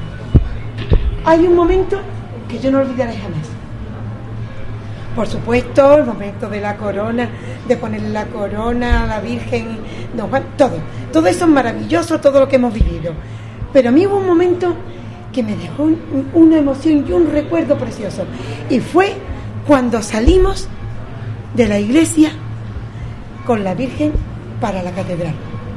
D: hay un momento que yo no olvidaré jamás. Por supuesto, el momento de la corona, de ponerle la corona a la Virgen, Don Juan, todo, todo eso es maravilloso, todo lo que hemos vivido. Pero a mí hubo un momento que me dejó un, una emoción y un recuerdo precioso, y fue cuando salimos de la iglesia con la Virgen para la catedral,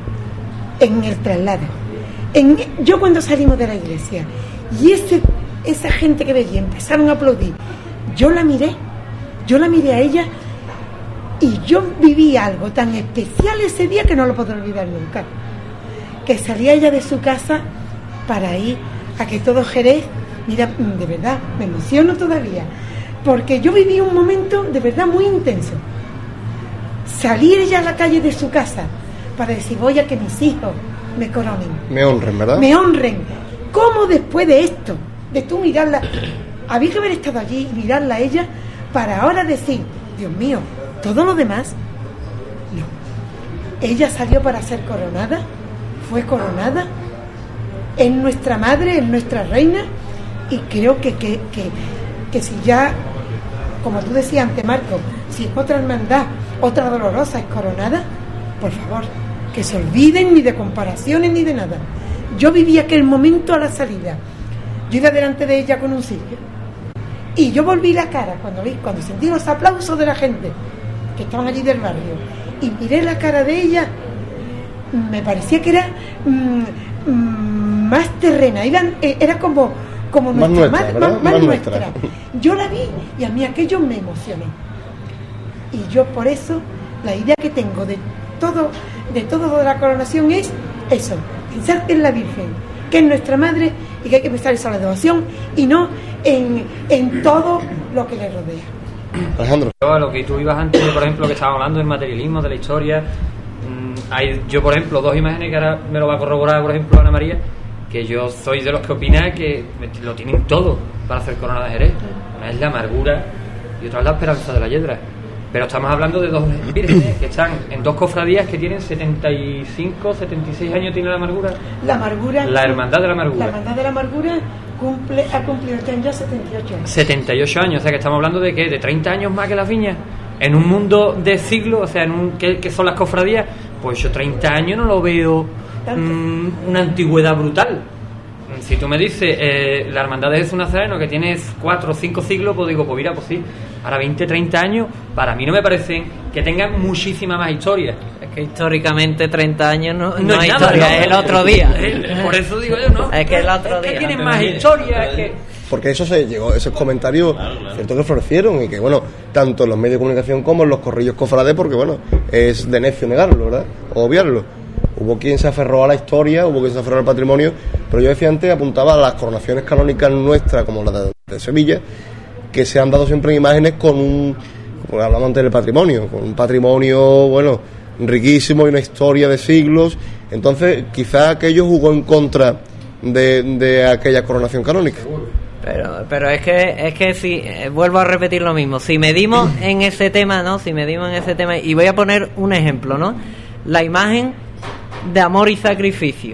D: en el traslado. En, yo cuando salimos de la iglesia y ese, esa gente que veía empezaron a aplaudir, yo la miré, yo la miré a ella, y yo viví algo tan especial ese día que no lo podré olvidar nunca, que salía ella de su casa para ir a que todo Jerez, mira, de verdad, me emociono todavía, porque yo viví un momento de verdad muy intenso. Salir ella a la calle de su casa para decir: voy a que mis hijos me coronen,
A: me honren, ¿verdad?
D: Me honren. ¿Cómo después de esto, de tú mirarla, había que haber estado allí y mirarla a ella para ahora decir: Dios mío, todo lo demás? No. Ella salió para ser coronada, fue coronada, es nuestra madre, es nuestra reina, y creo que, que, que, que si ya, como tú decías antes, Marco, si es otra hermandad, otra dolorosa es coronada, por favor, que se olviden ni de comparaciones ni de nada. Yo viví aquel momento a la salida, yo iba delante de ella con un cirio, y yo volví la cara cuando vi, cuando sentí los aplausos de la gente que estaban allí del barrio, y miré la cara de ella, me parecía que era mmm, mmm, más terrena, era, era como, como
A: más
D: nuestra,
A: nuestra,
D: más,
A: más,
D: más
A: más
D: nuestra.
A: nuestra.
D: Yo la vi y a mí aquello me emocionó. Y yo por eso, la idea que tengo de todo, de todo de la coronación es eso, pensar en la Virgen, que es nuestra madre, y que hay que pensar en la devoción y no en, en todo lo que le rodea.
A: Alejandro.
C: Yo, a lo que tú ibas antes, por ejemplo, que estábamos hablando del materialismo, de la historia, mmm, hay, yo, por ejemplo, dos imágenes que ahora me lo va a corroborar, por ejemplo, Ana María, que yo soy de los que opina que lo tienen todo para hacer corona de Jerez. Una es la amargura y otra es la esperanza de la Yedra. Pero estamos hablando de dos vírgenes que están en dos cofradías que tienen setenta y cinco, setenta y seis años. ¿Tiene la amargura?
D: La amargura.
C: La hermandad de la amargura.
D: La hermandad de la amargura cumple, ha cumplido este año setenta y ocho años.
C: setenta y ocho años, o sea que estamos hablando de ¿qué? De treinta años más que las viñas. En un mundo de siglos, o sea, en un ¿qué, qué son las cofradías? Pues yo treinta años no lo veo mmm, una antigüedad brutal. Si tú me dices, eh, la hermandad de Jesús Nazareno, que tienes cuatro o cinco siglos, pues digo, pues mira, pues sí, ahora veinte, treinta años, para mí no me parecen que tengan muchísima más historia.
G: Es que históricamente treinta años no, no,
C: no
G: hay
C: nada,
G: historia,
C: no,
G: es el otro día.
C: Por eso digo yo, ¿no?
G: Es que el otro
C: es que
G: día.
C: tienen más historia, es que...
A: Porque eso se llegó, esos comentarios, claro, claro, cierto que florecieron, y que bueno, tanto en los medios de comunicación como en los corrillos cofrades, porque bueno, es de necio negarlo, ¿verdad? O obviarlo. Hubo quien se aferró a la historia, hubo quien se aferró al patrimonio, pero yo decía antes, apuntaba a las coronaciones canónicas nuestras, como la de, de Sevilla, que se han dado siempre en imágenes con un, como hablamos antes del patrimonio, con un patrimonio, bueno, riquísimo y una historia de siglos. Entonces, quizá aquello jugó en contra de, de aquella coronación canónica.
G: Pero, pero es que es que si eh, vuelvo a repetir lo mismo, si medimos en ese tema, ¿no? Si medimos en ese tema, y voy a poner un ejemplo, ¿no? La imagen de amor y sacrificio,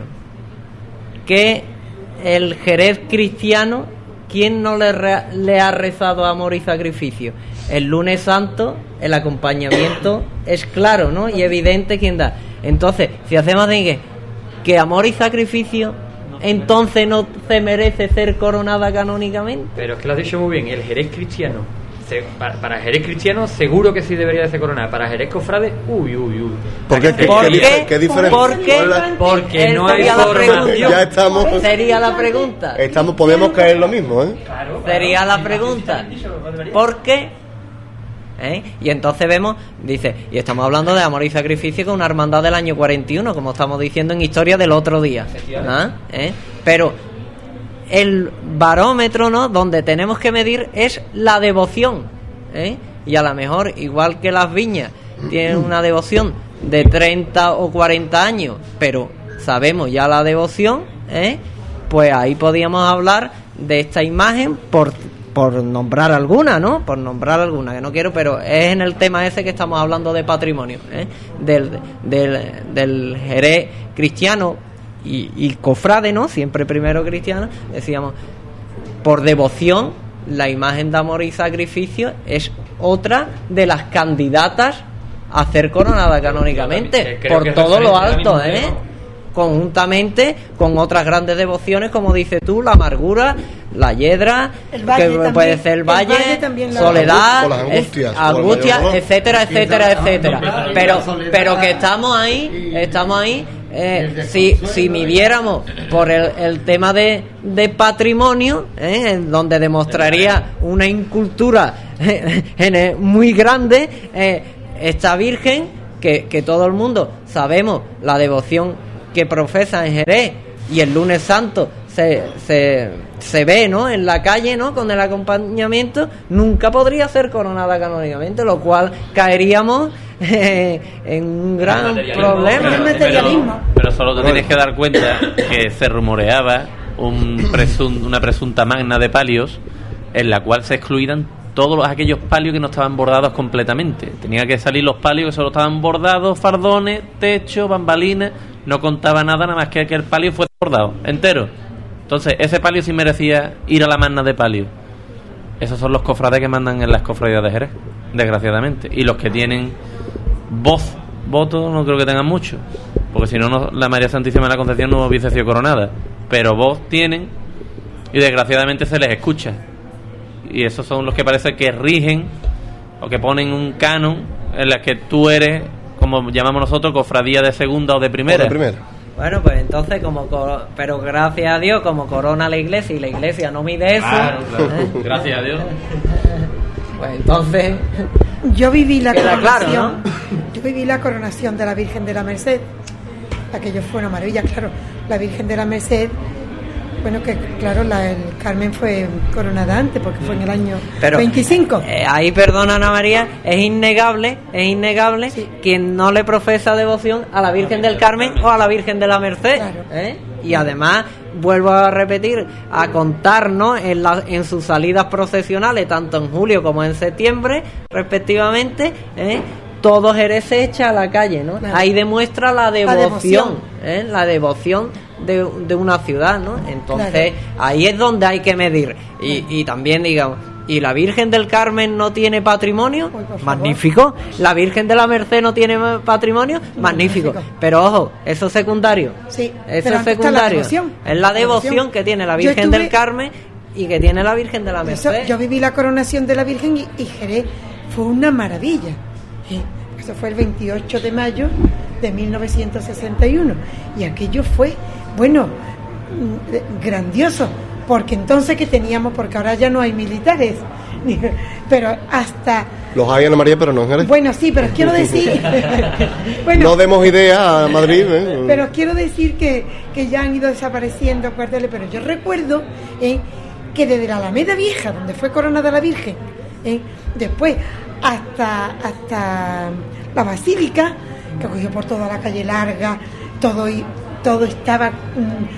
G: que el Jerez cristiano, ¿quién no le, re, le ha rezado amor y sacrificio? El lunes santo, el acompañamiento es claro, ¿no? Y evidente quién da. Entonces, si hacemos de que, que amor y sacrificio, entonces no se merece ser coronada canónicamente.
C: Pero es que lo has dicho muy bien, el Jerez cristiano, se, para, para Jerez cristiano seguro que sí debería de ser coronada, para Jerez cofrade, uy, uy, uy.
A: ¿Por qué? ¿Qué,
G: ¿Por
A: qué,
G: qué?
A: qué diferencia?
G: ¿Por qué?
C: Porque no hay
G: Sería la
C: forma.
G: pregunta.
A: Ya estamos,
G: Sería la pregunta.
A: estamos, podemos caer en lo mismo, ¿eh?
G: Sería la pregunta. ¿Por qué? ¿Eh? Y entonces vemos, dice, y estamos hablando de amor y sacrificio con una hermandad del año cuarenta y uno, como estamos diciendo en Historia del otro día, ¿ah? ¿Eh? Pero el barómetro, ¿no?, donde tenemos que medir es la devoción, ¿eh? Y a lo mejor, igual que las viñas tienen una devoción de treinta o cuarenta años, pero sabemos ya la devoción, ¿eh? Pues ahí podíamos hablar de esta imagen por por nombrar alguna, ¿no? Por nombrar alguna, que no quiero, pero es en el tema ese que estamos hablando de patrimonio, ¿eh? Del, del, del Jerez cristiano y, y cofrade, ¿no? Siempre primero cristiano, decíamos, por devoción, la imagen de amor y sacrificio es otra de las candidatas a ser coronada canónicamente, por todo lo alto, ¿eh? Conjuntamente con otras grandes devociones, como dices tú, la amargura, la hiedra, que también, puede ser el valle, el valle soledad,
A: las angustias,
G: es, angustias etcétera, etcétera, etcétera. Pero, pero que estamos ahí, estamos ahí. Eh, si, si midiéramos por el, el tema de, de patrimonio, eh, en donde demostraría una incultura eh, muy grande, eh, esta Virgen, que, que todo el mundo sabemos la devoción que profesa en Jerez, y el lunes santo se, se, se ve, ¿no?, en la calle, ¿no?, con el acompañamiento, nunca podría ser coronada canónicamente, lo cual caeríamos eh, en un gran problema.
F: Pero, pero, pero solo te tienes que dar cuenta que se rumoreaba un presun, una presunta magna de palios en la cual se excluían todos los, aquellos palios que no estaban bordados completamente. Tenía que salir los palios que solo estaban bordados, fardones, techo, bambalinas. No contaba nada, nada más que que el palio fuese bordado entero. Entonces ese palio sí merecía ir a la magna de palio. Esos son los cofrades que mandan en las cofradías de Jerez, desgraciadamente. Y los que tienen voz, voto, no creo que tengan mucho, porque si no, no la María Santísima de la Concepción no hubiese sido coronada. Pero voz tienen, y desgraciadamente se les escucha. Y esos son los que parece que rigen o que ponen un canon en la que tú eres, como llamamos nosotros, cofradía de segunda o de primera.
A: O de primera.
G: Bueno, pues entonces, como coro- pero gracias a Dios, como corona la iglesia y la iglesia no mide eso.
F: Claro, claro. Gracias a Dios.
G: Pues entonces.
D: Yo viví la
G: Queda
D: coronación.
G: claro, ¿no?
D: Yo viví la coronación de la Virgen de la Merced. Aquello fue una maravilla, claro. La Virgen de la Merced. Bueno, que claro, la, el Carmen fue coronada antes, porque fue en el año
G: Pero,
D: veinticinco.
G: Eh, ahí, perdona Ana María, es innegable, es innegable
D: Sí.
G: quien no le profesa devoción a la Virgen del Carmen o a la Virgen de la Merced.
D: Claro.
G: ¿eh? Y además, vuelvo a repetir, a contarnos en, la, en sus salidas procesionales, tanto en julio como en septiembre, respectivamente, ¿eh? Todo Jerez se echa a la calle, ¿no?
D: Claro.
G: Ahí demuestra la devoción,
D: La devoción.
G: ¿eh? La devoción de, de una ciudad, ¿no? Entonces,
D: Claro.
G: ahí es donde hay que medir. Y, y también, digamos, ¿y la Virgen del Carmen no tiene patrimonio?
D: Uy, por favor.
G: Magnífico. ¿La Virgen de la Merced no tiene patrimonio? Magnífico.
D: Magnífico.
G: Pero ojo, eso es secundario.
D: Sí,
G: Eso
D: pero
G: es
D: antes está la
G: secundario.
D: devoción.
G: Es la
D: La
G: devoción
D: devoción.
G: que tiene la
D: Yo
G: Virgen
D: estuve-
G: del Carmen y que tiene la Virgen de la
D: Eso,
G: Merced.
D: yo viví la coronación de la Virgen y, y Jerez fue una maravilla. Eh, Eso fue el veintiocho de mayo de mil novecientos sesenta y uno. Y aquello fue, bueno, mm, grandioso. Porque entonces que teníamos, porque ahora ya no hay militares. Pero hasta...
A: Los hay, Ana María, pero no en Jerez.
D: Bueno, sí, pero quiero decir... bueno,
A: No demos idea a Madrid, ¿eh?
D: pero quiero decir que, que ya han ido desapareciendo cuarteles, pero yo recuerdo eh, que desde la Alameda Vieja, donde fue coronada la Virgen, eh, después hasta, hasta la Basílica, que cogió por toda la calle larga, todo, y, todo estaba mm,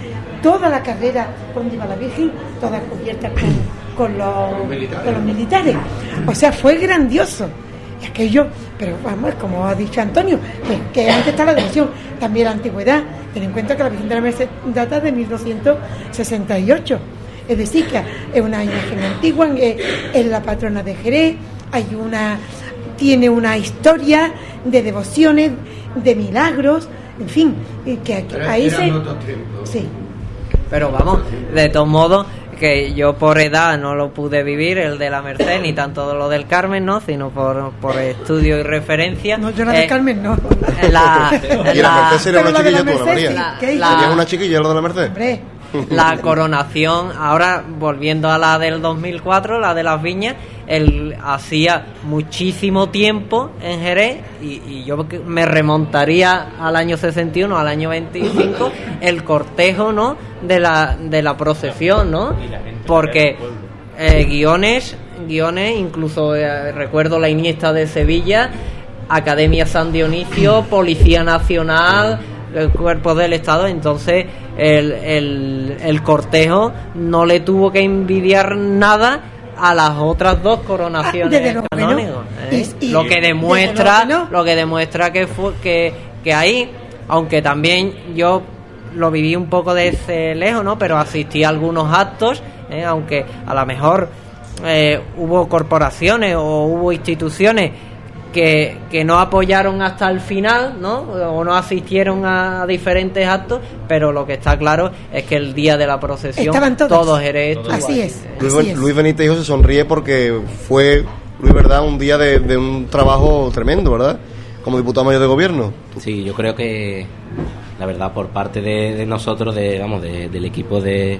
D: toda la carrera por donde iba la Virgen, todas cubiertas con, con, los, con los militares. O sea, fue grandioso. Y aquello, pero vamos, como ha dicho Antonio, pues que antes está la devoción, también la antigüedad. Ten en cuenta que la Virgen de la Merced data de mil doscientos sesenta y ocho. Es decir, que es una imagen antigua, es, es la patrona de Jerez, hay una, tiene una historia de devociones, de milagros, en fin, que, que ahí se... Sí.
G: Pero vamos, de todos modos, que yo por edad no lo pude vivir, el de la Merced, ni tanto lo del Carmen, ¿no? Sino por, por estudio y referencia.
D: No, yo la del eh, Carmen no.
G: La,
A: y la Merced sería una chiquilla, tú, María.
G: La,
A: ¿Sería una chiquilla lo de la Merced?
D: Hombre.
G: La coronación, ahora volviendo a la del dos mil cuatro, la de las viñas, él hacía muchísimo tiempo en Jerez y, y yo me remontaría al año sesenta y uno, al año veinticinco, el cortejo, ¿no?, de la de la procesión, ¿no? Porque eh, guiones, guiones, incluso eh, recuerdo la Iniesta de Sevilla, Academia San Dionisio, Policía Nacional, el cuerpo del Estado. Entonces el, el, el cortejo no le tuvo que envidiar nada a las otras dos coronaciones
D: ah,
G: canónicas,
D: no.
G: ¿eh?
D: y, y,
G: lo que demuestra
D: que no.
G: lo que demuestra que fue que, que ahí, aunque también yo lo viví un poco desde lejos, ¿no?, pero asistí a algunos actos, ¿eh?, aunque a lo mejor eh, hubo corporaciones o hubo instituciones Que, que no apoyaron hasta el final, ¿no?, o no asistieron a diferentes actos, pero lo que está claro es que el día de la procesión todos Jerez estuvo.
D: Así es,
A: Luis,
D: así es.
A: Luis Benítez Hijo se sonríe porque fue, Luis, verdad, un día de, de un trabajo tremendo, ¿verdad?, como diputado mayor de gobierno.
E: Sí, yo creo que la verdad por parte de, de nosotros, de vamos, de, del equipo de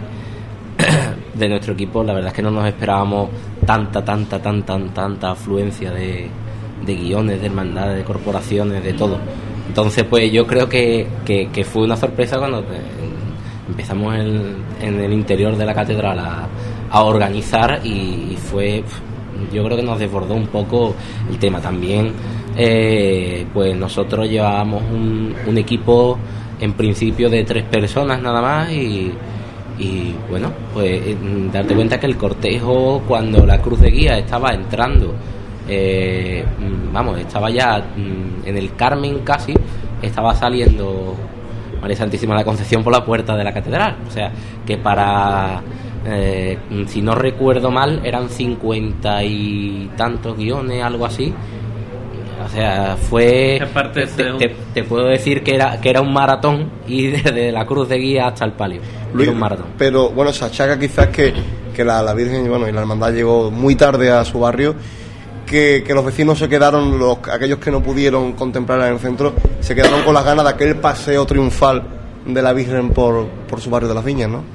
E: de nuestro equipo, la verdad es que no nos esperábamos tanta, tanta, tanta, tanta, tanta afluencia de de guiones, de hermandades, de corporaciones, de todo. Entonces, pues yo creo que, que, que fue una sorpresa cuando empezamos en, en el interior de la catedral a, a organizar y, y fue, yo creo que nos desbordó un poco el tema. También, eh, pues nosotros llevábamos un, un equipo en principio de tres personas nada más y y bueno, pues darte cuenta que el cortejo, cuando la cruz de guía estaba entrando, Eh, vamos, estaba ya en el Carmen casi, estaba saliendo María Santísima de la Concepción por la puerta de la catedral. O sea, que para, eh, si no recuerdo mal, eran cincuenta y tantos guiones, algo así. O sea, fue...
F: Te,
E: te, te puedo decir que era que era un maratón, y desde la cruz de guía hasta el palio.
A: Luis,
E: era un maratón.
A: Pero bueno, se achaca quizás que, que la, la Virgen, bueno, y la hermandad llegó muy tarde a su barrio. Que, que los vecinos se quedaron, los aquellos que no pudieron contemplarla en el centro, se quedaron con las ganas de aquel paseo triunfal de la Virgen por, por su barrio de las Viñas, ¿no?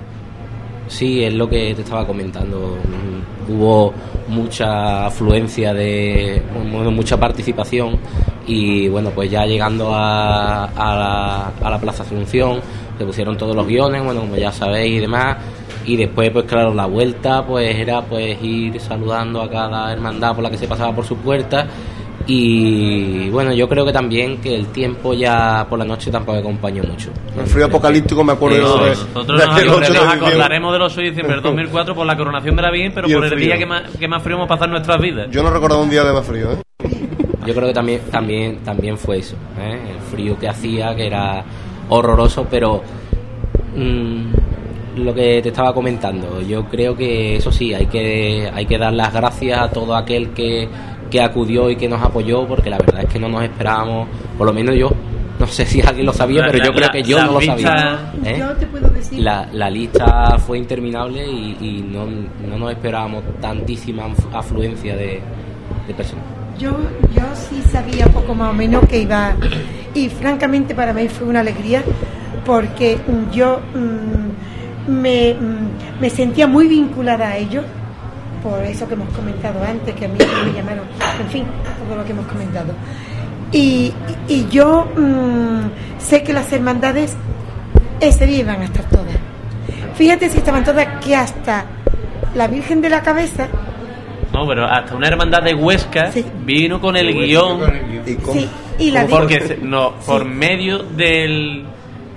E: Sí, es lo que te estaba comentando. Hubo mucha afluencia, de bueno, mucha participación, y bueno, pues ya llegando a, a, la, a la Plaza Asunción se pusieron todos los guiones, bueno, como ya sabéis y demás. Y después, pues claro, la vuelta pues era pues ir saludando a cada hermandad por la que se pasaba por su puerta. Y bueno, yo creo que también que el tiempo ya por la noche tampoco acompañó mucho.
A: El frío apocalíptico me acuerdo.
F: No,
A: de,
F: nosotros
A: de
F: nos,
A: aquel ocho de
F: nos acordaremos del ocho de diciembre del dos mil cuatro por la coronación de la Virgen, pero por el, el día que más, que más frío hemos pasado en nuestras vidas.
A: Yo no recordaba un día de más frío, ¿eh?
E: Yo creo que también también también fue eso, ¿eh? El frío que hacía, que era horroroso, pero mmm, lo que te estaba comentando, yo creo que eso sí, hay que hay que dar las gracias a todo aquel que, que acudió y que nos apoyó, porque la verdad es que no nos esperábamos, por lo menos yo, no sé si alguien lo sabía,
F: la,
E: pero yo
F: la,
E: creo que yo no lo
F: lista,
E: sabía, ¿eh?
D: Yo te puedo decir,
E: la, la lista fue interminable y, y no, no nos esperábamos tantísima afluencia de, de personas.
D: Yo, yo sí sabía poco más o menos que iba, y francamente para mí fue una alegría, porque yo mmm, me, mmm, me sentía muy vinculada a ellos, por eso que hemos comentado antes, que a mí me llamaron, en fin, todo lo que hemos comentado. Y, y yo mmm, sé que las hermandades ese día iban a estar todas. Fíjate si estaban todas, que hasta la Virgen de la Cabeza.
F: No, pero hasta una hermandad de Huesca, sí, vino con el guión.
A: ¿Y cómo?
D: Sí, y la
F: porque se, no, por sí, medio del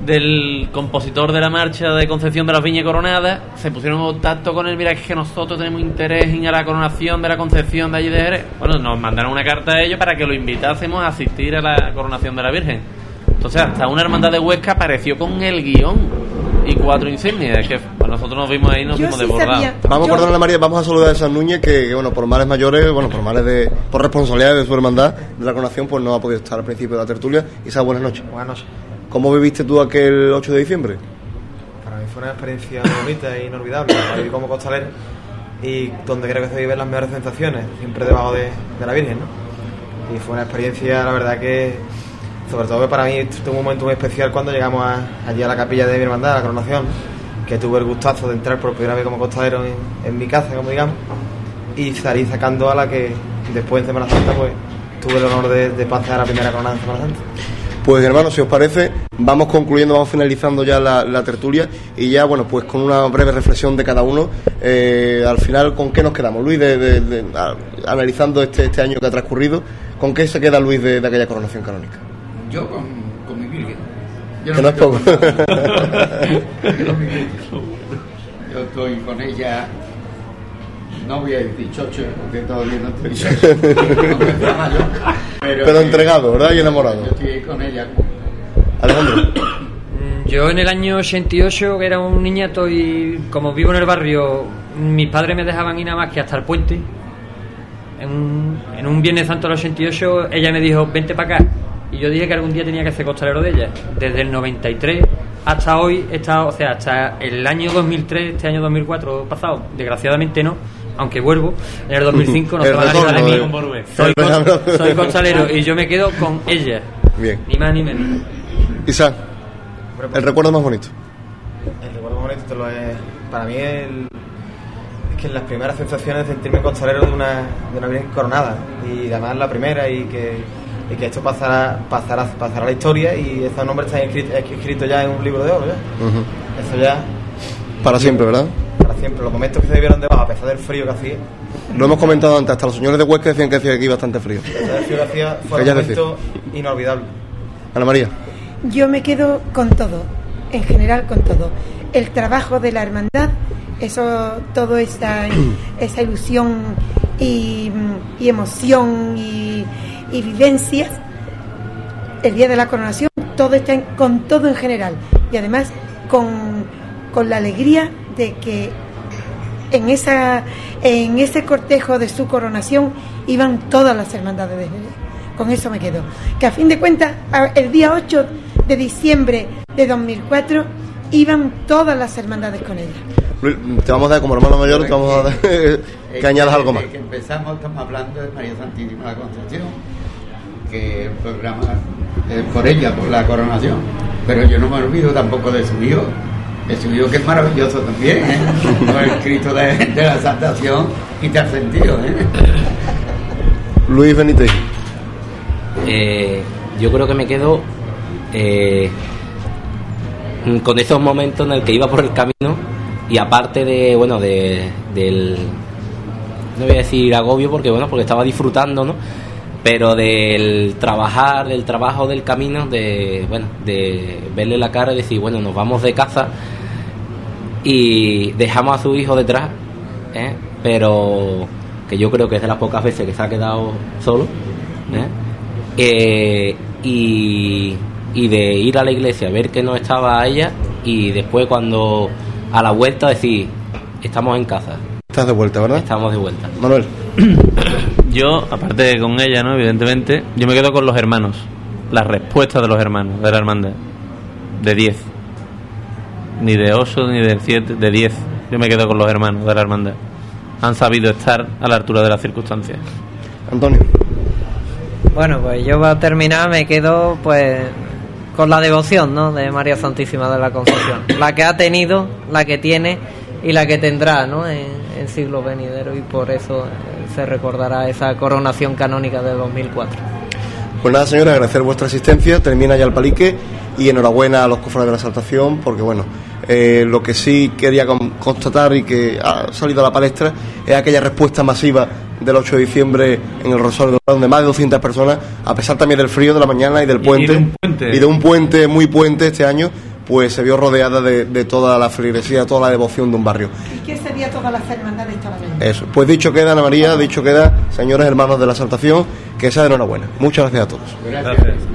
F: del compositor de la marcha de Concepción de las Viñas Coronadas, se pusieron en contacto con él. Mira, es que nosotros tenemos interés en la coronación de la Concepción de allí de Jerez. Bueno, nos mandaron una carta a ellos para que lo invitásemos a asistir a la coronación de la Virgen. Entonces hasta una hermandad de Huesca apareció con el guión y cuatro insignias, que bueno, nosotros nos vimos ahí y nos
D: Yo
F: vimos
D: sí
F: desbordados.
D: sabía.
A: Vamos
D: Yo-
A: a perdonarle a María, vamos a saludar a San Núñez, que, que, bueno, por males mayores, bueno, por males de, por responsabilidad de su hermandad de la coronación, pues no ha podido estar al principio de la tertulia. Isa, buenas noches.
H: Buenas noches.
A: ¿Cómo viviste tú aquel ocho de diciembre?
H: Para mí fue una experiencia muy bonita e inolvidable. La viví como costalero y donde creo que se viven las mejores sensaciones, siempre debajo de, de la Virgen, ¿no? Y fue una experiencia, la verdad que, sobre todo que para mí, tuvo un momento muy especial cuando llegamos a, allí a la capilla de mi hermandad, a la coronación, que tuve el gustazo de entrar por primera vez como costalero en, en mi casa, como digamos, y salí sacando a la que después en Semana Santa pues tuve el honor de, de pasar a la primera coronada en Semana Santa.
A: Pues hermanos, si os parece, vamos concluyendo, vamos finalizando ya la, la tertulia y ya, bueno, pues con una breve reflexión de cada uno, eh, al final, ¿con qué nos quedamos? Luis, de, de, de, a, analizando este, este año que ha transcurrido, ¿con qué se queda Luis de, de aquella coronación canónica?
B: Yo con, con mi Virgen. Yo
A: Que no es
B: me
A: poco.
B: quedo con- Yo mi Virgen. Yo estoy con ella. No voy a decir chocho, porque todavía no estoy chocho. No me llama yo, pero,
A: Pero entregado, ¿verdad? Y enamorado.
B: Yo estoy con ella.
A: Alejandro.
C: Mm, Yo en el año ochenta y ocho, que era un niñato y como vivo en el barrio, mis padres me dejaban ir nada más que hasta el puente. En un, en un Viernes Santo del ochenta y ocho, ella me dijo, vente para acá. Y yo dije que algún día tenía que ser costalero de ella. Desde el noventa y tres hasta hoy, he estado, o sea, hasta el año dos mil tres, este año dos mil cuatro pasado, desgraciadamente no, aunque vuelvo, en el dos mil cinco no
A: El
C: se van a librar de
A: retorno,
C: mí.
A: eh.
C: Soy,
A: El
C: cos-
A: retorno.
C: soy costalero y yo me quedo con ella,
A: Bien.
C: ni más ni menos.
A: Isa,
H: Hombre, pues,
A: el recuerdo más bonito.
H: El recuerdo bonito te lo es. Para mí, el, es que las primeras sensaciones de sentirme costalero de una, de una Virgen coronada. Y además la primera, y que, y que esto pasará, pasará, pasará a la historia. Y esos nombres están escritos escrito ya en un libro de oro. ¿ya?
A: Ujú.
H: Eso ya,
A: Para siempre, ¿verdad?
H: para siempre. Los momentos que se vivieron debajo, a pesar del frío que hacía,
A: Lo hemos comentado antes, hasta los señores de Huesca decían que hacía aquí bastante frío.
H: a pesar del frío que hacía, fue un
A: Querías
H: momento inolvidable.
A: Ana María.
D: Yo me quedo con todo, en general con todo. El trabajo de la hermandad, eso, todo esa, esa ilusión y, y emoción y, y vivencias, el día de la coronación, todo está en- con todo en general. Y además con, con la alegría de que en esa en ese cortejo de su coronación iban todas las hermandades de Jerez. Con eso me quedo. Que a fin de cuentas, a- el día ocho de diciembre de dos mil cuatro iban todas las hermandades con ella.
A: Luis, te vamos a dar como hermano mayor, te vamos a dar que añadas algo más.
B: Desde que empezamos estamos hablando de María Santísima de la Concepción, que el programa es por ella, por la coronación, pero yo no me olvido tampoco de su hijo, de su hijo que es maravilloso también, ¿eh? Con el Cristo de, de la Saltación y te has sentido, ¿eh?
A: Luis Benítez.
E: Eh, yo creo que me quedo eh, con esos momentos en el que iba por el camino y aparte de, bueno, de, del, no voy a decir agobio porque, bueno, porque estaba disfrutando, ¿no? Pero del trabajar, del trabajo del camino, de, bueno, de verle la cara y decir, bueno, nos vamos de casa y dejamos a su hijo detrás, ¿eh? Pero que yo creo que es de las pocas veces que se ha quedado solo, ¿eh? Eh, y, y de ir a la iglesia, ver que no estaba ella y después cuando a la vuelta decir, estamos en casa,
A: Estás de vuelta, ¿verdad?
E: estamos de vuelta.
A: Manuel.
F: Yo, aparte de con ella, ¿no? Evidentemente, yo me quedo con los hermanos. Las respuestas de los hermanos, de la hermandad. De diez. Ni de ocho, ni de siete, de diez. Yo me quedo con los hermanos de la hermandad. Han sabido estar a la altura de las circunstancias.
A: Antonio.
G: Bueno, pues yo para terminar me quedo pues con la devoción, ¿no? De María Santísima de la Concepción. La que ha tenido, la que tiene y la que tendrá, ¿no? En, en siglos venideros, y por eso eh, se recordará esa coronación canónica de dos mil cuatro.
A: Pues nada, señores, agradecer vuestra asistencia. Termina ya el palique y enhorabuena a los cofrades de la Saltación, porque bueno, eh, lo que sí quería con- constatar y que ha salido a la palestra es aquella respuesta masiva del ocho de diciembre en el Rosario, donde más de doscientas personas, a pesar también del frío de la mañana y del
F: Y- y
A: puente,
F: de un puente.
A: y de un puente muy puente este año, pues se vio rodeada de, de toda la feligresía, toda la devoción de un barrio.
D: Y que ese día todas las hermandades estaban ahí.
A: Eso, pues dicho queda, Ana María, dicho queda, señores hermanos de la Exaltación, que sea de enhorabuena. Muchas gracias a todos.
B: Gracias.